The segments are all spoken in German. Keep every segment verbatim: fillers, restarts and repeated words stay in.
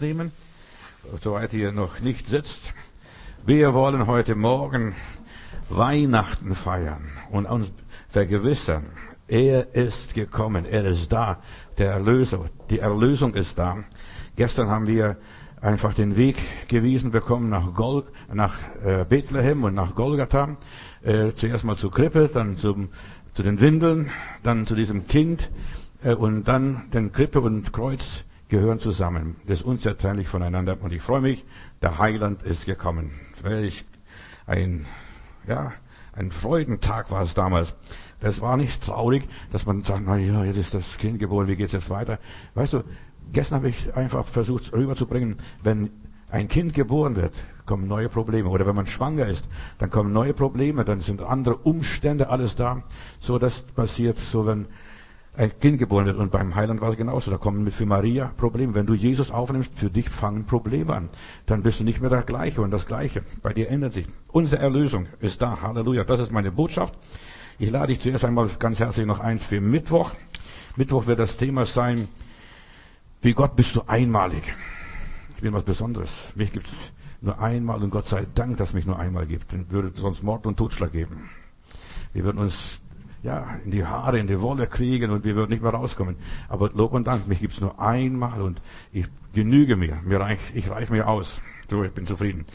nehmen, soweit ihr noch nicht sitzt. Wir wollen heute Morgen Weihnachten feiern und uns vergewissern, er ist gekommen, er ist da, der Erlöser, die Erlösung ist da. Gestern haben wir einfach den Weg gewiesen bekommen nach, Gol, nach äh, Bethlehem und nach Golgatha. Äh, zuerst mal zur Krippe, dann zum, zu den Windeln, dann zu diesem Kind äh, und dann den Krippe und Kreuz gehören zusammen. Das ist unzertrennlich voneinander und ich freue mich, der Heiland ist gekommen. Welch ein, ja, ein Freudentag war es damals. Das war nicht traurig, dass man sagt, na ja, jetzt ist das Kind geboren, wie geht's jetzt weiter? Weißt du, gestern habe ich einfach versucht rüberzubringen, wenn ein Kind geboren wird, kommen neue Probleme. Oder wenn man schwanger ist, dann kommen neue Probleme, dann sind andere Umstände, alles da. So, das passiert so, wenn ein Kind geboren wird. Und beim Heiland war es genauso. Da kommen für Maria Probleme. Wenn du Jesus aufnimmst, für dich fangen Probleme an. Dann bist du nicht mehr der Gleiche und das Gleiche. Bei dir ändert sich. Unsere Erlösung ist da. Halleluja. Das ist meine Botschaft. Ich lade dich zuerst einmal ganz herzlich noch ein für Mittwoch. Mittwoch wird das Thema sein, wie Gott bist du einmalig. Ich bin was Besonderes. Mich gibt's nur einmal und Gott sei Dank, dass es mich nur einmal gibt. Dann würde es sonst Mord und Totschlag geben. Wir würden uns ja in die Haare, in die Wolle kriegen und wir würden nicht mehr rauskommen. Aber Lob und Dank, mich gibt's nur einmal und ich genüge mir. mir reich, ich reiche mir aus. So, ich bin zufrieden.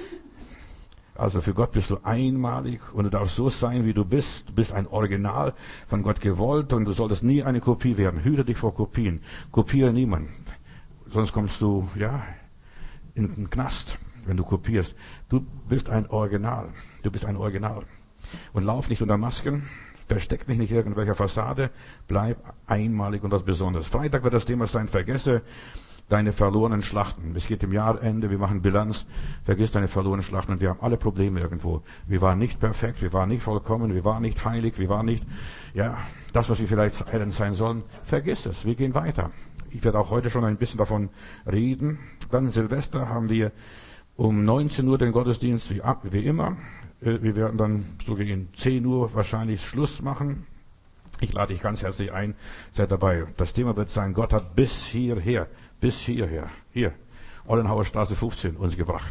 Also für Gott bist du einmalig und du darfst so sein, wie du bist. Du bist ein Original von Gott gewollt und du solltest nie eine Kopie werden. Hüte dich vor Kopien. Kopiere niemanden. Sonst kommst du, ja, in den Knast, wenn du kopierst. Du bist ein Original. Du bist ein Original. Und lauf nicht unter Masken. Versteck dich nicht in irgendwelcher Fassade. Bleib einmalig und was Besonderes. Freitag wird das Thema sein, vergesse deine verlorenen Schlachten. Es geht im Jahresende, wir machen Bilanz, vergiss deine verlorenen Schlachten und wir haben alle Probleme irgendwo. Wir waren nicht perfekt, wir waren nicht vollkommen, wir waren nicht heilig, wir waren nicht, ja, das, was wir vielleicht sein sollen. Vergiss es, wir gehen weiter. Ich werde auch heute schon ein bisschen davon reden. Dann Silvester haben wir um neunzehn Uhr den Gottesdienst, wie, wie immer. Wir werden dann so gegen zehn Uhr wahrscheinlich Schluss machen. Ich lade dich ganz herzlich ein, seid dabei. Das Thema wird sein, Gott hat bis hierher, bis hierher, hier, Ollenhauer Straße fünfzehn uns gebracht.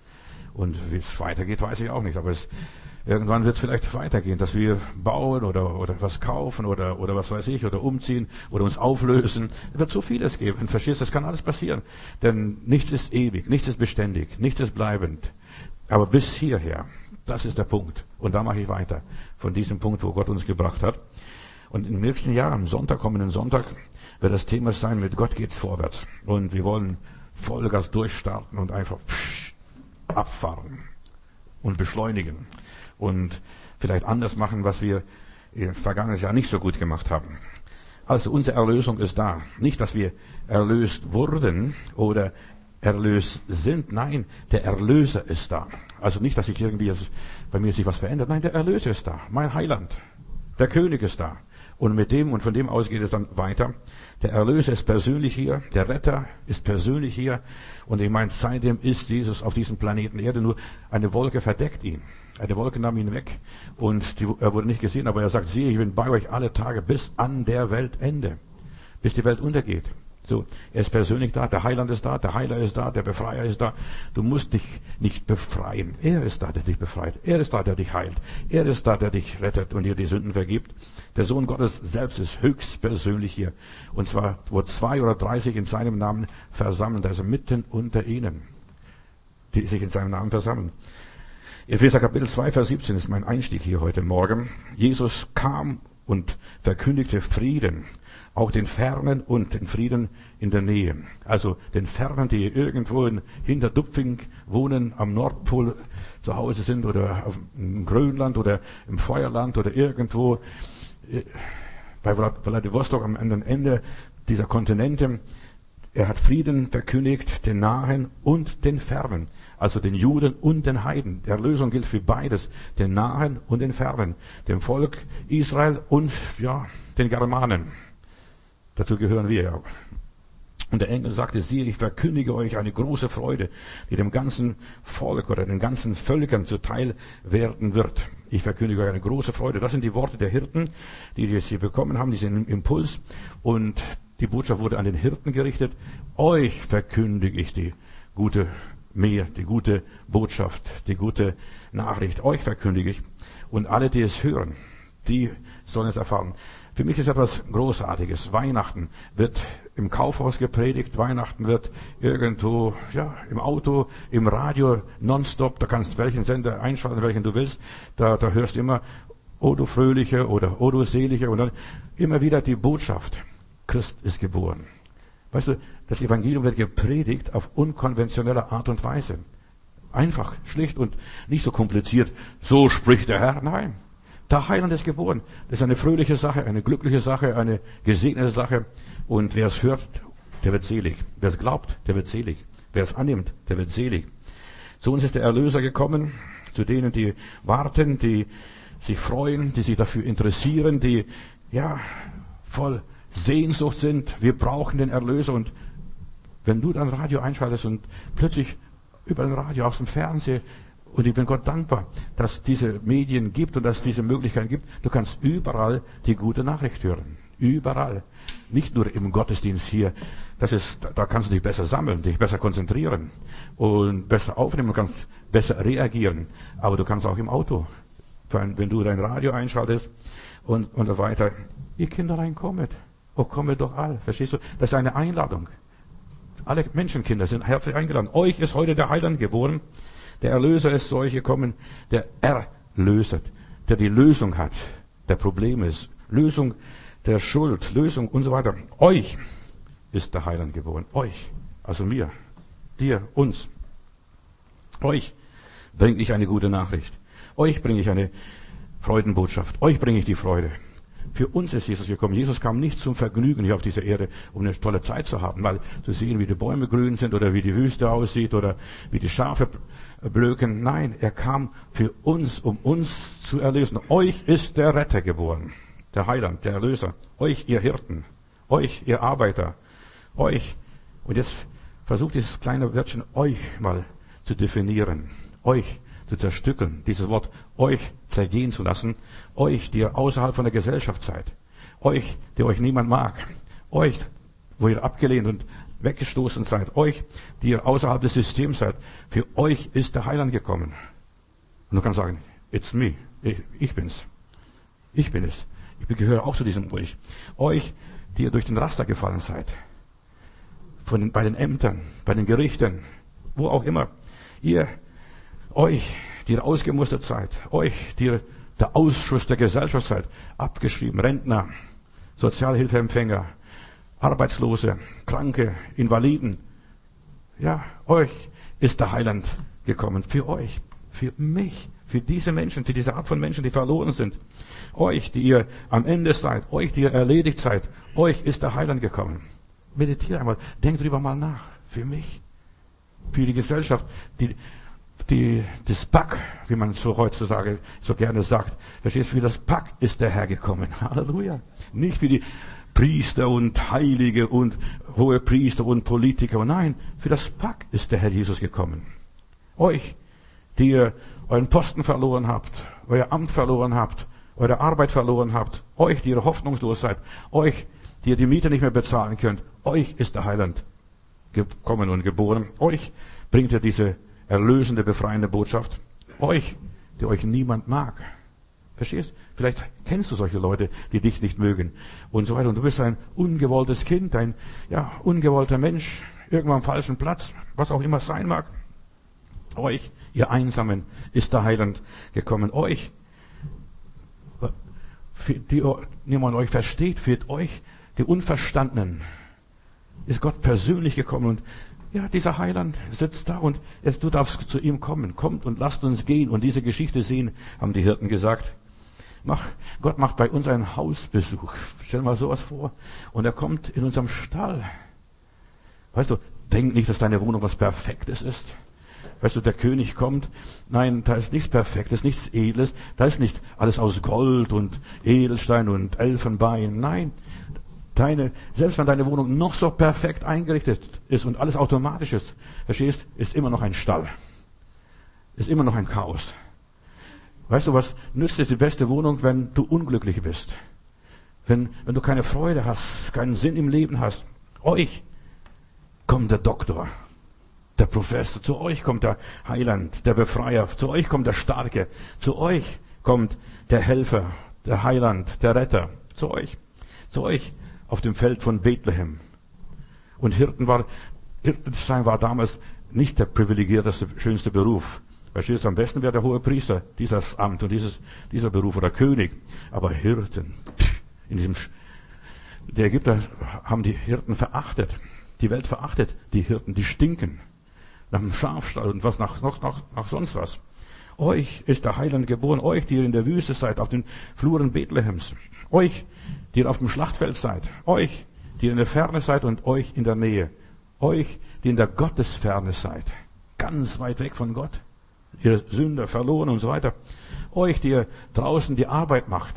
Und wie es weitergeht, weiß ich auch nicht. Aber es, irgendwann wird es vielleicht weitergehen, dass wir bauen oder, oder was kaufen oder, oder was weiß ich, oder umziehen oder uns auflösen. Es wird so vieles geben. Verstehst du, das kann alles passieren. Denn nichts ist ewig, nichts ist beständig, nichts ist bleibend. Aber bis hierher, das ist der Punkt. Und da mache ich weiter. Von diesem Punkt, wo Gott uns gebracht hat. Und im nächsten Jahr, am Sonntag, kommenden Sonntag, wird das Thema sein, mit Gott geht's vorwärts. Und wir wollen Vollgas durchstarten und einfach psch, abfahren und beschleunigen. Und vielleicht anders machen, was wir im vergangenen Jahr nicht so gut gemacht haben. Also unsere Erlösung ist da. Nicht, dass wir erlöst wurden oder erlöst sind. Nein, der Erlöser ist da. Also nicht, dass sich irgendwie jetzt bei mir sich was verändert. Nein, der Erlöser ist da. Mein Heiland. Der König ist da. Und mit dem und von dem aus geht es dann weiter. Der Erlöser ist persönlich hier, der Retter ist persönlich hier. Und ich meine, seitdem ist Jesus auf diesem Planeten Erde, nur eine Wolke verdeckt ihn. Eine Wolke nahm ihn weg und die, er wurde nicht gesehen, aber er sagt, siehe, ich bin bei euch alle Tage bis an der Weltende, bis die Welt untergeht. So, er ist persönlich da, der Heiland ist da, der Heiler ist da, der Befreier ist da. Du musst dich nicht befreien. Er ist da, der dich befreit. Er ist da, der dich heilt. Er ist da, der dich rettet und dir die Sünden vergibt. Der Sohn Gottes selbst ist höchstpersönlich hier. Und zwar, wo zwei oder drei sich in seinem Namen versammeln, also mitten unter ihnen, die sich in seinem Namen versammeln. Epheser Kapitel zwei, Vers siebzehn ist mein Einstieg hier heute Morgen. Jesus kam und verkündigte Frieden. Auch den Fernen und den Frieden in der Nähe. Also den Fernen, die irgendwo in Hinterdupfing wohnen, am Nordpol zu Hause sind oder auf, im Grönland oder im Feuerland oder irgendwo bei Vladivostok am anderen Ende dieser Kontinente. Er hat Frieden verkündigt, den Nahen und den Fernen. Also den Juden und den Heiden. Die Erlösung gilt für beides, den Nahen und den Fernen. Dem Volk Israel und ja den Germanen. Dazu gehören wir ja. Und der Engel sagte, siehe, ich verkündige euch eine große Freude, die dem ganzen Volk oder den ganzen Völkern zuteil werden wird. Ich verkündige euch eine große Freude. Das sind die Worte der Hirten, die jetzt hier bekommen haben, diesen Impuls. Und Die Botschaft wurde an den Hirten gerichtet. Euch verkündige ich die gute Mehr, die gute Botschaft, die gute Nachricht. Euch verkündige ich. Und alle, die es hören, die sollen es erfahren. Für mich ist etwas Großartiges. Weihnachten wird im Kaufhaus gepredigt. Weihnachten wird irgendwo, ja, im Auto, im Radio, nonstop. Da kannst du welchen Sender einschalten, welchen du willst. Da, da hörst du immer, O du Fröhliche oder O du Selige. Und dann immer wieder die Botschaft. Christ ist geboren. Weißt du, das Evangelium wird gepredigt auf unkonventionelle Art und Weise. Einfach, schlicht und nicht so kompliziert. So spricht der Herr. Nein. Der Heiland ist geboren. Das ist eine fröhliche Sache, eine glückliche Sache, eine gesegnete Sache. Und wer es hört, der wird selig. Wer es glaubt, der wird selig. Wer es annimmt, der wird selig. Zu uns ist der Erlöser gekommen, zu denen, die warten, die sich freuen, die sich dafür interessieren, die, ja, voll Sehnsucht sind. Wir brauchen den Erlöser. Und wenn du dein Radio einschaltest und plötzlich über ein Radio aus dem Fernsehen, und ich bin Gott dankbar, dass diese Medien gibt und dass es diese Möglichkeiten gibt. Du kannst überall die gute Nachricht hören. Überall. Nicht nur im Gottesdienst hier. Das ist, da kannst du dich besser sammeln, dich besser konzentrieren und besser aufnehmen, du kannst besser reagieren. Aber du kannst auch im Auto, wenn du dein Radio einschaltest und, und so weiter. Ihr Kinderlein kommet. Oh, kommet doch all. Verstehst du? Das ist eine Einladung. Alle Menschenkinder sind herzlich eingeladen. Euch ist heute der Heiland geboren. Der Erlöser ist zu euch gekommen, der erlöset, der die Lösung hat, der Probleme ist, Lösung der Schuld, Lösung und so weiter. Euch ist der Heiland geboren. Euch, also mir, dir, uns. Euch bringe ich eine gute Nachricht. Euch bringe ich eine Freudenbotschaft. Euch bringe ich die Freude. Für uns ist Jesus gekommen. Jesus kam nicht zum Vergnügen hier auf dieser Erde, um eine tolle Zeit zu haben, weil zu sehen, wie die Bäume grün sind oder wie die Wüste aussieht oder wie die Schafe blöken. Nein, er kam für uns, um uns zu erlösen. Euch ist der Retter geboren, der Heiland, der Erlöser. Euch, ihr Hirten, euch, ihr Arbeiter, euch. Und jetzt versucht dieses kleine Wörtchen euch mal zu definieren, euch zu zerstückeln, dieses Wort euch zergehen zu lassen, euch, die ihr außerhalb von der Gesellschaft seid, euch, die euch niemand mag, euch, wo ihr abgelehnt und weggestoßen seid, euch, die ihr außerhalb des Systems seid, für euch ist der Heiland gekommen. Und du kannst sagen, it's me, ich, ich bin's, ich bin es, ich gehöre auch zu diesem euch, euch, die ihr durch den Raster gefallen seid, von den, bei den Ämtern, bei den Gerichten, wo auch immer, ihr, euch, die ihr ausgemustert seid, euch, die ihr der Ausschuss der Gesellschaft seid, abgeschrieben, Rentner, Sozialhilfeempfänger, Arbeitslose, Kranke, Invaliden. Ja, euch ist der Heiland gekommen. Für euch, für mich, für diese Menschen, für diese Art von Menschen, die verloren sind. Euch, die ihr am Ende seid, euch, die ihr erledigt seid, euch ist der Heiland gekommen. Meditiere einmal, denkt drüber mal nach. Für mich, für die Gesellschaft, die Die, das Pack, wie man so heutzutage so gerne sagt, verstehst du, für das Pack ist der Herr gekommen. Halleluja. Nicht für die Priester und Heilige und hohe Priester und Politiker. Nein, für das Pack ist der Herr Jesus gekommen. Euch, die ihr euren Posten verloren habt, euer Amt verloren habt, eure Arbeit verloren habt, euch, die ihr hoffnungslos seid, euch, die ihr die Miete nicht mehr bezahlen könnt, euch ist der Heiland gekommen und geboren. Euch bringt er diese erlösende, befreiende Botschaft. Euch, die euch niemand mag. Verstehst? Vielleicht kennst du solche Leute, die dich nicht mögen und so weiter. Und du bist ein ungewolltes Kind, ein, ja, ungewollter Mensch, irgendwo am falschen Platz, was auch immer es sein mag. Euch, ihr Einsamen, ist der Heiland gekommen. Euch, für die niemand euch versteht, für euch, die Unverstandenen, ist Gott persönlich gekommen und ja, dieser Heiland sitzt da und jetzt du darfst zu ihm kommen. Kommt und lasst uns gehen und diese Geschichte sehen, haben die Hirten gesagt. Mach, Gott macht bei uns einen Hausbesuch. Stell dir mal sowas vor. Und er kommt in unserem Stall. Weißt du, denk nicht, dass deine Wohnung was Perfektes ist. Weißt du, der König kommt. Nein, da ist nichts Perfektes, nichts Edles. Da ist nicht alles aus Gold und Edelstein und Elfenbein. Nein. Deine, selbst wenn deine Wohnung noch so perfekt eingerichtet ist und alles automatisch ist, verstehst, ist immer noch ein Stall. Ist immer noch ein Chaos. Weißt du was, nützt es die beste Wohnung, wenn du unglücklich bist? Wenn, wenn du keine Freude hast, keinen Sinn im Leben hast, euch kommt der Doktor, der Professor, zu euch kommt der Heiland, der Befreier, zu euch kommt der Starke, zu euch kommt der Helfer, der Heiland, der Retter, zu euch, zu euch auf dem Feld von Bethlehem. Und Hirten war, Hirten sein war damals nicht der privilegierteste, schönste Beruf. Verstehst du, am besten wäre der hohe Priester, dieses Amt und dieses, dieser Beruf oder König. Aber Hirten, in diesem, die Ägypter haben die Hirten verachtet. Die Welt verachtet die Hirten, die stinken. Nach dem Schafstall und was, nach, noch, nach, nach sonst was. Euch ist der Heiland geboren, euch, die ihr in der Wüste seid, auf den Fluren Bethlehems. Euch, die ihr auf dem Schlachtfeld seid. Euch, die ihr in der Ferne seid und euch in der Nähe. Euch, die in der Gottesferne seid. Ganz weit weg von Gott. Ihr Sünder, verloren und so weiter. Euch, die ihr draußen die Arbeit macht.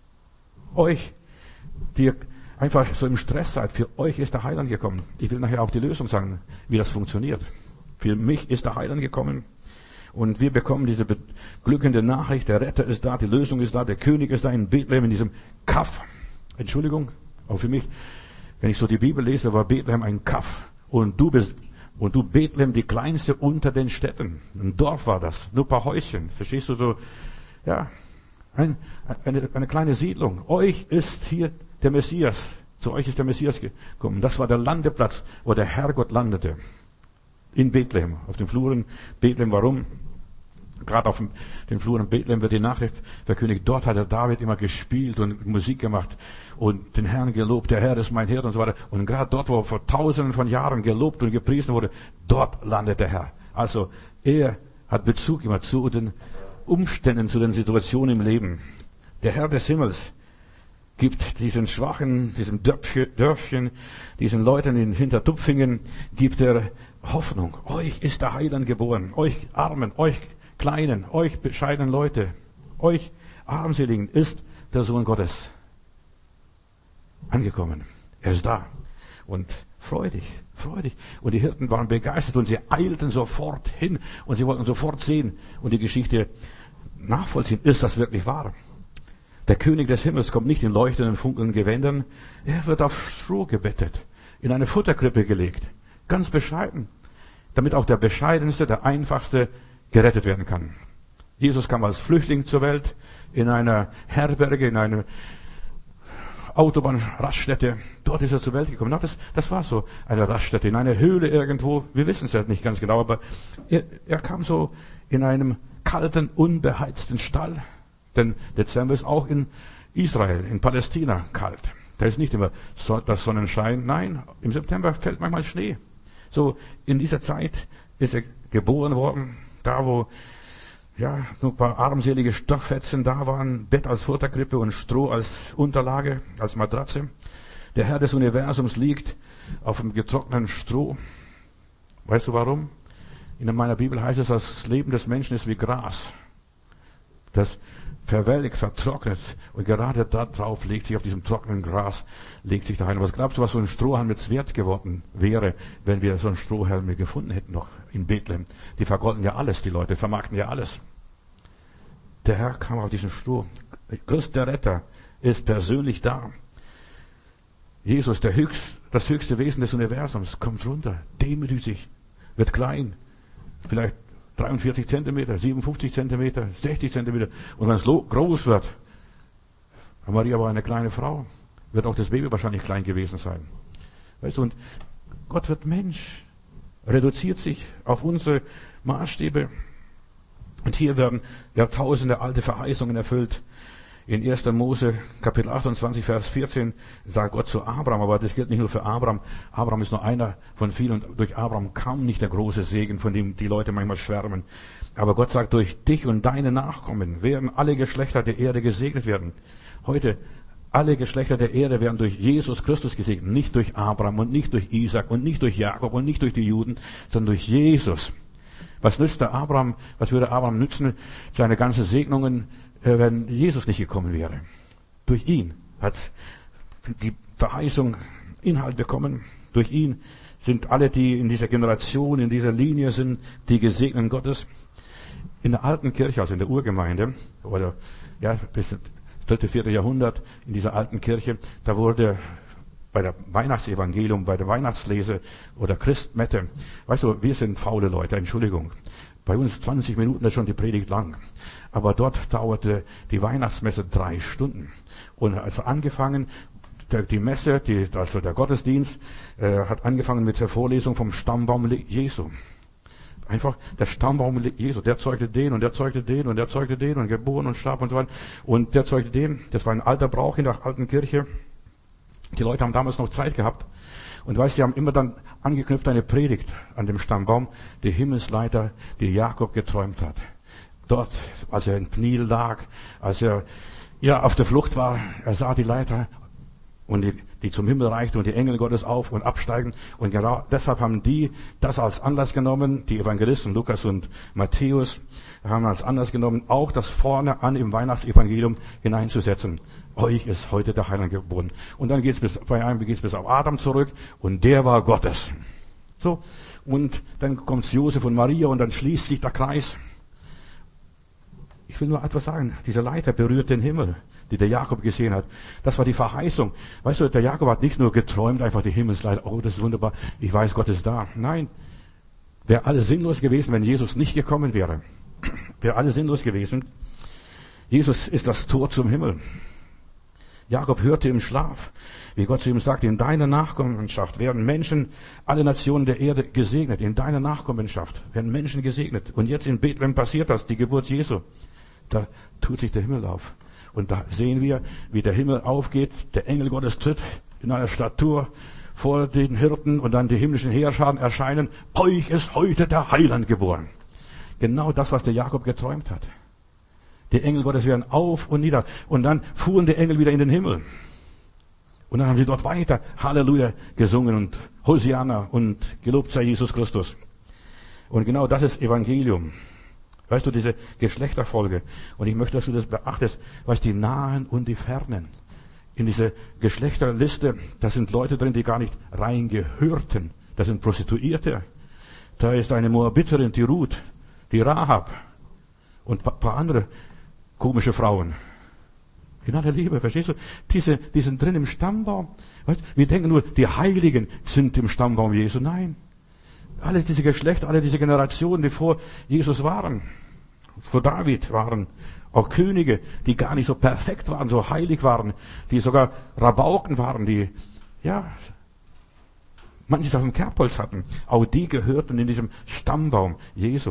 Euch, die ihr einfach so im Stress seid. Für euch ist der Heiland gekommen. Ich will nachher auch die Lösung sagen, wie das funktioniert. Für mich ist der Heiland gekommen. Und wir bekommen diese beglückende Nachricht. Der Retter ist da, die Lösung ist da, der König ist da in Bethlehem, in diesem Kaff. Entschuldigung, aber für mich, wenn ich so die Bibel lese, war Bethlehem ein Kaff. Und du bist, und du Bethlehem, die kleinste unter den Städten. Ein Dorf war das, nur ein paar Häuschen. Verstehst du so? Ja, ein, eine, eine kleine Siedlung. Euch ist hier der Messias. Zu euch ist der Messias gekommen. Das war der Landeplatz, wo der Herrgott landete. In Bethlehem, auf den Fluren Bethlehem. Warum? Gerade auf den Fluren Bethlehem wird die Nachricht verkündigt. Dort hat der David immer gespielt und Musik gemacht und den Herrn gelobt. Der Herr ist mein Hirte und so weiter. Und gerade dort, wo vor tausenden von Jahren gelobt und gepriesen wurde, dort landet der Herr. Also er hat Bezug immer zu den Umständen, zu den Situationen im Leben. Der Herr des Himmels gibt diesen Schwachen, diesem Dörfchen, diesen Leuten in Hintertupfingen, gibt er Hoffnung. Euch ist der Heiland geboren. Euch Armen, euch Kleinen, euch bescheidenen Leute, euch Armseligen ist der Sohn Gottes angekommen. Er ist da. Und freudig, freudig. Und die Hirten waren begeistert und sie eilten sofort hin und sie wollten sofort sehen und die Geschichte nachvollziehen. Ist das wirklich wahr? Der König des Himmels kommt nicht in leuchtenden, funkelnden Gewändern. Er wird auf Stroh gebettet, in eine Futterkrippe gelegt. Ganz bescheiden. Damit auch der bescheidenste, der einfachste gerettet werden kann. Jesus kam als Flüchtling zur Welt, in einer Herberge, in einer Autobahnraststätte. Dort ist er zur Welt gekommen. Das, das war so eine Raststätte, in einer Höhle irgendwo. Wir wissen es ja nicht ganz genau, aber er, er kam so in einem kalten, unbeheizten Stall. Denn Dezember ist auch in Israel, in Palästina kalt. Da ist nicht immer das Sonnenschein. Nein, im September fällt manchmal Schnee. So, in dieser Zeit ist er geboren worden. Da, wo, ja, nur ein paar armselige Stofffetzen da waren, Bett als Futterkrippe und Stroh als Unterlage, als Matratze. Der Herr des Universums liegt auf dem getrockneten Stroh. Weißt du warum? In meiner Bibel heißt es, das Leben des Menschen ist wie Gras. Das verwelkt, vertrocknet. Und gerade da drauf legt sich, auf diesem trockenen Gras, legt sich der Heiland. Was glaubst du, was so ein Strohhalm jetzt wert geworden wäre, wenn wir so einen Strohhalm gefunden hätten noch in Bethlehem? Die vergolden ja alles, die Leute, vermarkten ja alles. Der Herr kam auf diesen Stroh. Christ, der Retter, ist persönlich da. Jesus, der höchst, das höchste Wesen des Universums, kommt runter, demütigt sich, wird klein, vielleicht dreiundvierzig Zentimeter, siebenundfünfzig Zentimeter, sechzig Zentimeter. Und wenn es groß wird, Maria war eine kleine Frau, wird auch das Baby wahrscheinlich klein gewesen sein. Weißt du, und Gott wird Mensch, reduziert sich auf unsere Maßstäbe. Und hier werden Jahrtausende alte Verheißungen erfüllt. In erster Mose, Kapitel achtundzwanzig, Vers vierzehn, sagt Gott zu Abraham, aber das gilt nicht nur für Abraham. Abraham ist nur einer von vielen und durch Abraham kam nicht der große Segen, von dem die Leute manchmal schwärmen. Aber Gott sagt, durch dich und deine Nachkommen werden alle Geschlechter der Erde gesegnet werden. Heute, alle Geschlechter der Erde werden durch Jesus Christus gesegnet. Nicht durch Abraham und nicht durch Isaac und nicht durch Jakob und nicht durch die Juden, sondern durch Jesus. Was nützt der Abraham, was würde Abraham nützen, seine ganzen Segnungen, wenn Jesus nicht gekommen wäre? Durch ihn hat die Verheißung Inhalt bekommen. Durch ihn sind alle, die in dieser Generation, in dieser Linie sind, die Gesegneten Gottes. In der alten Kirche, also in der Urgemeinde, oder ja, bis dritte, vierte Jahrhundert in dieser alten Kirche, da wurde bei der Weihnachtsevangelium, bei der Weihnachtslese oder Christmette, weißt du, wir sind faule Leute, Entschuldigung. Bei uns zwanzig Minuten ist schon die Predigt lang. Aber dort dauerte die Weihnachtsmesse drei Stunden. Und also angefangen, der, die Messe, die, also der Gottesdienst, äh, hat angefangen mit der Vorlesung vom Stammbaum Jesu. Einfach der Stammbaum Jesu, der zeugte den und der zeugte den und der zeugte den und geboren und starb und so weiter. Und der zeugte den, das war ein alter Brauch in der alten Kirche. Die Leute haben damals noch Zeit gehabt. Und weißt, die haben immer dann angeknüpft eine Predigt an dem Stammbaum, die Himmelsleiter, die Jakob geträumt hat. Dort, als er in Pniel lag, als er ja auf der Flucht war, er sah die Leiter und die, die zum Himmel reichten und die Engel Gottes auf und absteigen. Und genau deshalb haben die das als Anlass genommen, die Evangelisten Lukas und Matthäus haben als Anlass genommen, auch das vorne an im Weihnachtsevangelium hineinzusetzen. Euch ist heute der Heiland geboren. Und dann geht's bis, bei einem geht's bis auf Adam zurück und der war Gottes. So. Und dann kommt Josef und Maria und dann schließt sich der Kreis. Ich will nur etwas sagen. Diese Leiter berührt den Himmel, die der Jakob gesehen hat. Das war die Verheißung. Weißt du, der Jakob hat nicht nur geträumt, einfach die Himmelsleiter. Oh, das ist wunderbar. Ich weiß, Gott ist da. Nein. Wäre alles sinnlos gewesen, wenn Jesus nicht gekommen wäre. Wäre alles sinnlos gewesen. Jesus ist das Tor zum Himmel. Jakob hörte im Schlaf, wie Gott zu ihm sagte, in deiner Nachkommenschaft werden Menschen, alle Nationen der Erde gesegnet. In deiner Nachkommenschaft werden Menschen gesegnet. Und jetzt in Bethlehem passiert das, die Geburt Jesu. Da tut sich der Himmel auf. Und da sehen wir, wie der Himmel aufgeht. Der Engel Gottes tritt in einer Statur vor den Hirten und dann die himmlischen Heerscharen erscheinen. Euch ist heute der Heiland geboren. Genau das, was der Jakob geträumt hat. Die Engel Gottes werden auf und nieder. Und dann fuhren die Engel wieder in den Himmel. Und dann haben sie dort weiter Halleluja gesungen und Hosianna und gelobt sei Jesus Christus. Und genau das ist Evangelium. Weißt du, diese Geschlechterfolge. Und ich möchte, dass du das beachtest. Weißt du, die Nahen und die Fernen. In diese Geschlechterliste, da sind Leute drin, die gar nicht reingehörten. Da sind Prostituierte. Da ist eine Moabiterin, die Ruth, die Rahab und ein paar andere komische Frauen. In aller Liebe, verstehst du? Diese, die sind drin im Stammbaum. Weißt, wir denken nur, die Heiligen sind im Stammbaum Jesu. Nein. Alle diese Geschlechter, alle diese Generationen, die vor Jesus waren, vor David waren, auch Könige, die gar nicht so perfekt waren, so heilig waren, die sogar Rabauken waren, die, ja, manches auf dem Kerbholz hatten. Auch die gehörten in diesem Stammbaum Jesu.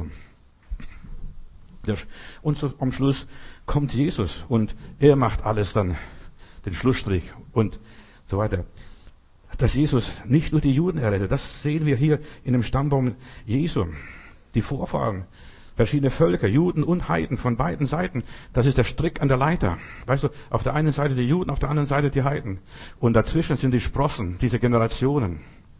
Und so am Schluss kommt Jesus und er macht alles dann, den Schlussstrich und so weiter. Dass Jesus nicht nur die Juden errettet, das sehen wir hier in dem Stammbaum Jesu. Die Vorfahren, verschiedene Völker, Juden und Heiden von beiden Seiten, das ist der Strick an der Leiter. Weißt du, auf der einen Seite die Juden, auf der anderen Seite die Heiden. Und dazwischen sind die Sprossen, diese Generationen,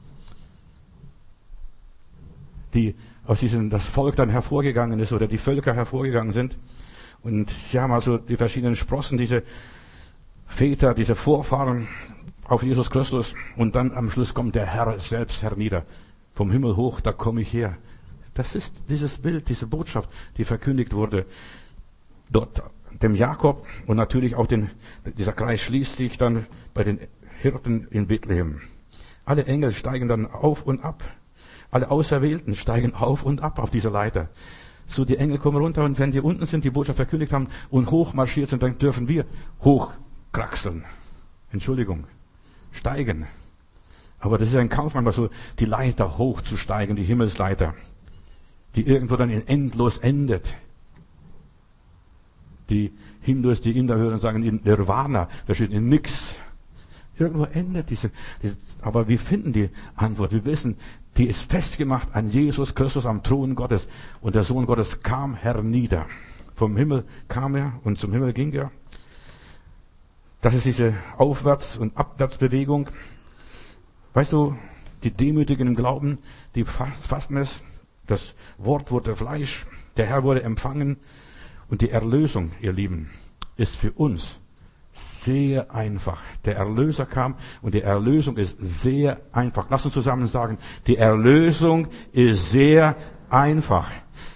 die aus diesem, das Volk dann hervorgegangen ist oder die Völker hervorgegangen sind. Und sie haben also die verschiedenen Sprossen, diese Väter, diese Vorfahren auf Jesus Christus. Und dann am Schluss kommt der Herr selbst hernieder. Vom Himmel hoch, da komme ich her. Das ist dieses Bild, diese Botschaft, die verkündigt wurde. Dort dem Jakob und natürlich auch den, dieser Kreis schließt sich dann bei den Hirten in Bethlehem. Alle Engel steigen dann auf und ab. Alle Auserwählten steigen auf und ab auf dieser Leiter. So, die Engel kommen runter und wenn die unten sind, die Botschaft verkündigt haben und hochmarschiert sind, dann dürfen wir hochkraxeln. Entschuldigung. Steigen. Aber das ist ein Kampf, manchmal so, die Leiter hochzusteigen, die Himmelsleiter, die irgendwo dann in endlos endet. Die Hindus, die Inder hören und sagen in Nirvana, da steht in nix. Irgendwo endet diese, diese, aber wir finden die Antwort. Wir wissen, die ist festgemacht an Jesus Christus am Thron Gottes. Und der Sohn Gottes kam hernieder. Vom Himmel kam er und zum Himmel ging er. Das ist diese Aufwärts- und Abwärtsbewegung. Weißt du, die Demütigen im Glauben, die fassen es. Das Wort wurde Fleisch. Der Herr wurde empfangen. Und die Erlösung, ihr Lieben, ist für uns sehr einfach. Der Erlöser kam und die Erlösung ist sehr einfach. Lass uns zusammen sagen, die Erlösung ist sehr einfach.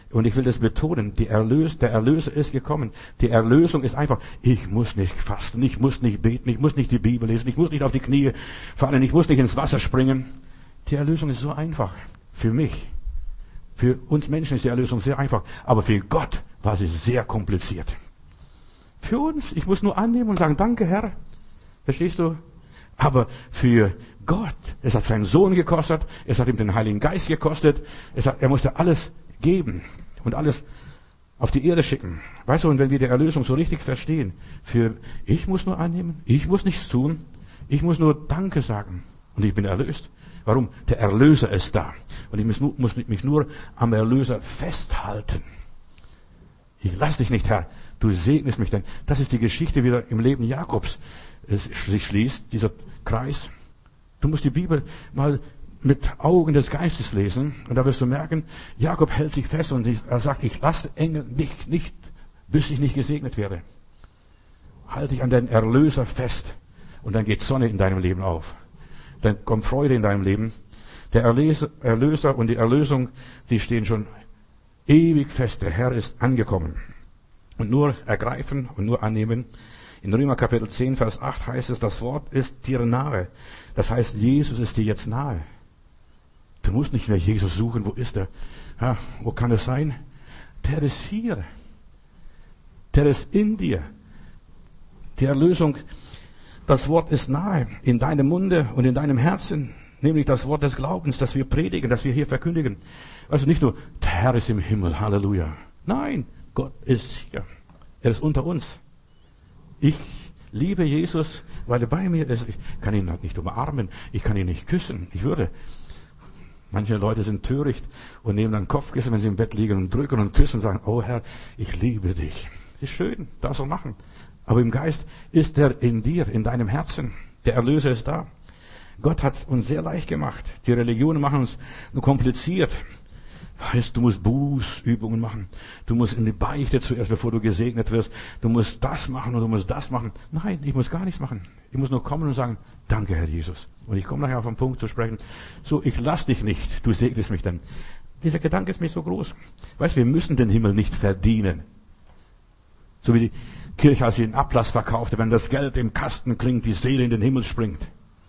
Und ich will das betonen, die Erlös, der Erlöser ist gekommen. Die Erlösung ist einfach, ich muss nicht fasten, ich muss nicht beten, ich muss nicht die Bibel lesen, ich muss nicht auf die Knie fallen, ich muss nicht ins Wasser springen. Die Erlösung ist so einfach. Für mich. Für uns Menschen ist die Erlösung sehr einfach. Aber für Gott war sie sehr kompliziert. Für uns, ich muss nur annehmen und sagen, danke Herr. Verstehst du? Aber für Gott, es hat seinen Sohn gekostet, es hat ihm den Heiligen Geist gekostet, es hat, er musste alles geben und alles auf die Erde schicken. Weißt du, und wenn wir die Erlösung so richtig verstehen, für ich muss nur annehmen, ich muss nichts tun, ich muss nur Danke sagen und ich bin erlöst. Warum? Der Erlöser ist da und ich muss, muss mich nur am Erlöser festhalten. Ich lass dich nicht, Herr, du segnest mich denn. Das ist die Geschichte wieder im Leben Jakobs. Es sich schließt, dieser Kreis. Du musst die Bibel mal mit Augen des Geistes lesen und da wirst du merken, Jakob hält sich fest und er sagt, ich lasse Engel nicht, nicht, bis ich nicht gesegnet werde. Halte dich an den Erlöser fest und dann geht Sonne in deinem Leben auf. Dann kommt Freude in deinem Leben. Der Erlöser, Erlöser und die Erlösung, die stehen schon ewig fest. Der Herr ist angekommen. Und nur ergreifen und nur annehmen. In Römer Kapitel zehn, Vers acht heißt es, das Wort ist dir nahe. Das heißt, Jesus ist dir jetzt nahe. Du musst nicht mehr Jesus suchen. Wo ist er? Ja, wo kann es sein? Der ist hier. Der ist in dir. Die Erlösung, das Wort ist nahe. In deinem Munde und in deinem Herzen. Nämlich das Wort des Glaubens, das wir predigen, das wir hier verkündigen. Also nicht nur, der Herr ist im Himmel. Halleluja. Nein, Gott ist hier. Er ist unter uns. Ich liebe Jesus, weil er bei mir ist. Ich kann ihn nicht umarmen. Ich kann ihn nicht küssen. Ich würde. Manche Leute sind töricht und nehmen dann Kopfkissen, wenn sie im Bett liegen und drücken und küssen und sagen, oh Herr, ich liebe dich. Ist schön, darfst du machen. Aber im Geist ist er in dir, in deinem Herzen. Der Erlöser ist da. Gott hat uns sehr leicht gemacht. Die Religionen machen uns nur kompliziert. Heißt, du musst Bußübungen machen. Du musst in die Beichte zuerst, bevor du gesegnet wirst. Du musst das machen und du musst das machen. Nein, ich muss gar nichts machen. Ich muss nur kommen und sagen, danke, Herr Jesus. Und ich komme nachher auf den Punkt zu sprechen. So, ich lass dich nicht. Du segnest mich dann. Dieser Gedanke ist mir so groß. Weißt, wir müssen den Himmel nicht verdienen. So wie die Kirche, als sie den Ablass verkaufte, wenn das Geld im Kasten klingt, die Seele in den Himmel springt.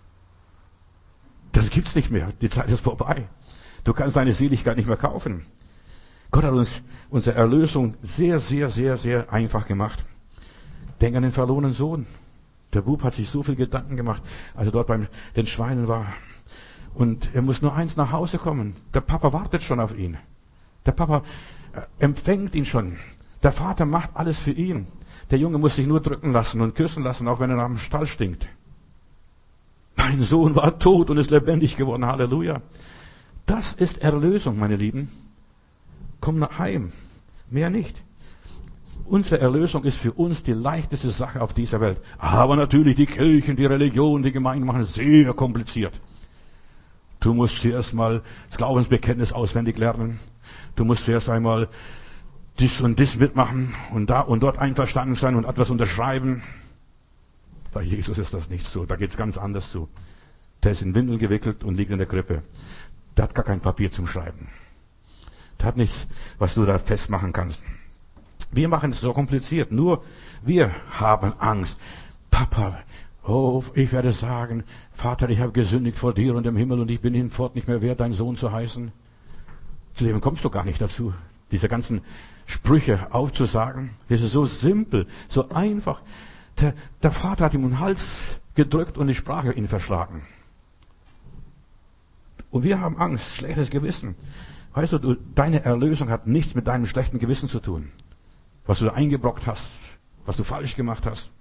Das gibt's nicht mehr. Die Zeit ist vorbei. Du kannst deine Seligkeit nicht mehr kaufen. Gott hat uns unsere Erlösung sehr, sehr, sehr, sehr einfach gemacht. Denk an den verlorenen Sohn. Der Bub hat sich so viel Gedanken gemacht, als er dort bei den Schweinen war. Und er muss nur eins nach Hause kommen. Der Papa wartet schon auf ihn. Der Papa empfängt ihn schon. Der Vater macht alles für ihn. Der Junge muss sich nur drücken lassen und küssen lassen, auch wenn er nach dem Stall stinkt. Mein Sohn war tot und ist lebendig geworden. Halleluja. Das ist Erlösung, meine Lieben. Komm nach heim. Mehr nicht. Unsere Erlösung ist für uns die leichteste Sache auf dieser Welt. Aber natürlich die Kirchen, die Religion, die Gemeinden machen es sehr kompliziert. Du musst zuerst mal das Glaubensbekenntnis auswendig lernen. Du musst zuerst einmal dies und dies mitmachen und da und dort einverstanden sein und etwas unterschreiben. Bei Jesus ist das nicht so. Da geht's ganz anders zu. Der ist in Windeln gewickelt und liegt in der Krippe. Der hat gar kein Papier zum Schreiben. Der hat nichts, was du da festmachen kannst. Wir machen es so kompliziert. Nur wir haben Angst. Papa, oh, ich werde sagen, Vater, ich habe gesündigt vor dir und dem Himmel und ich bin hinfort nicht mehr wert, dein Sohn zu heißen. Zu dem kommst du gar nicht dazu, diese ganzen Sprüche aufzusagen. Das ist so simpel, so einfach. Der, der Vater hat ihm den Hals gedrückt und die Sprache ihn verschlagen. Und wir haben Angst, schlechtes Gewissen. Weißt du, du, deine Erlösung hat nichts mit deinem schlechten Gewissen zu tun. Was du da eingebrockt hast, was du falsch gemacht hast.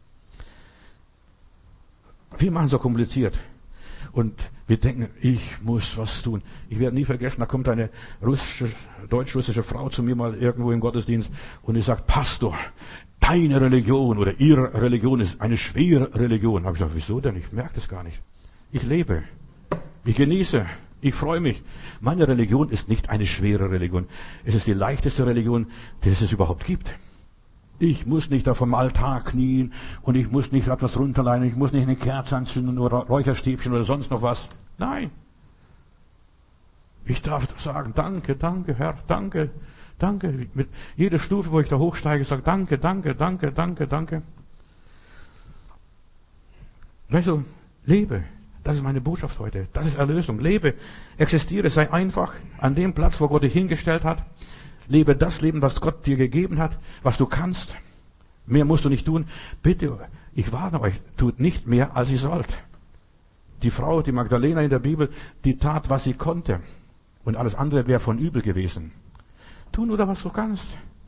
Wir machen so kompliziert. Und wir denken, ich muss was tun. Ich werde nie vergessen, da kommt eine russische, deutsch-russische Frau zu mir mal irgendwo im Gottesdienst und die sagt, Pastor, deine Religion oder ihre Religion ist eine schwere Religion. Da habe ich gesagt, wieso denn? Ich merke das gar nicht. Ich lebe. Ich genieße. Ich freue mich. Meine Religion ist nicht eine schwere Religion. Es ist die leichteste Religion, die es überhaupt gibt. Ich muss nicht auf dem Altar knien und ich muss nicht etwas runterleihen, ich muss nicht eine Kerze anzünden oder Räucherstäbchen oder sonst noch was. Nein. Ich darf sagen, danke, danke, Herr, danke. Danke. Mit jeder Stufe, wo ich da hochsteige, sage danke, danke, danke, danke, danke. Weißt du, lebe. Das ist meine Botschaft heute. Das ist Erlösung. Lebe, existiere, sei einfach an dem Platz, wo Gott dich hingestellt hat. Lebe das Leben, was Gott dir gegeben hat, was du kannst. Mehr musst du nicht tun. Bitte, ich warne euch, tut nicht mehr, als ihr sollt. Die Frau, die Magdalena in der Bibel, die tat, was sie konnte. Und alles andere wäre von übel gewesen. Tu nur, was du kannst.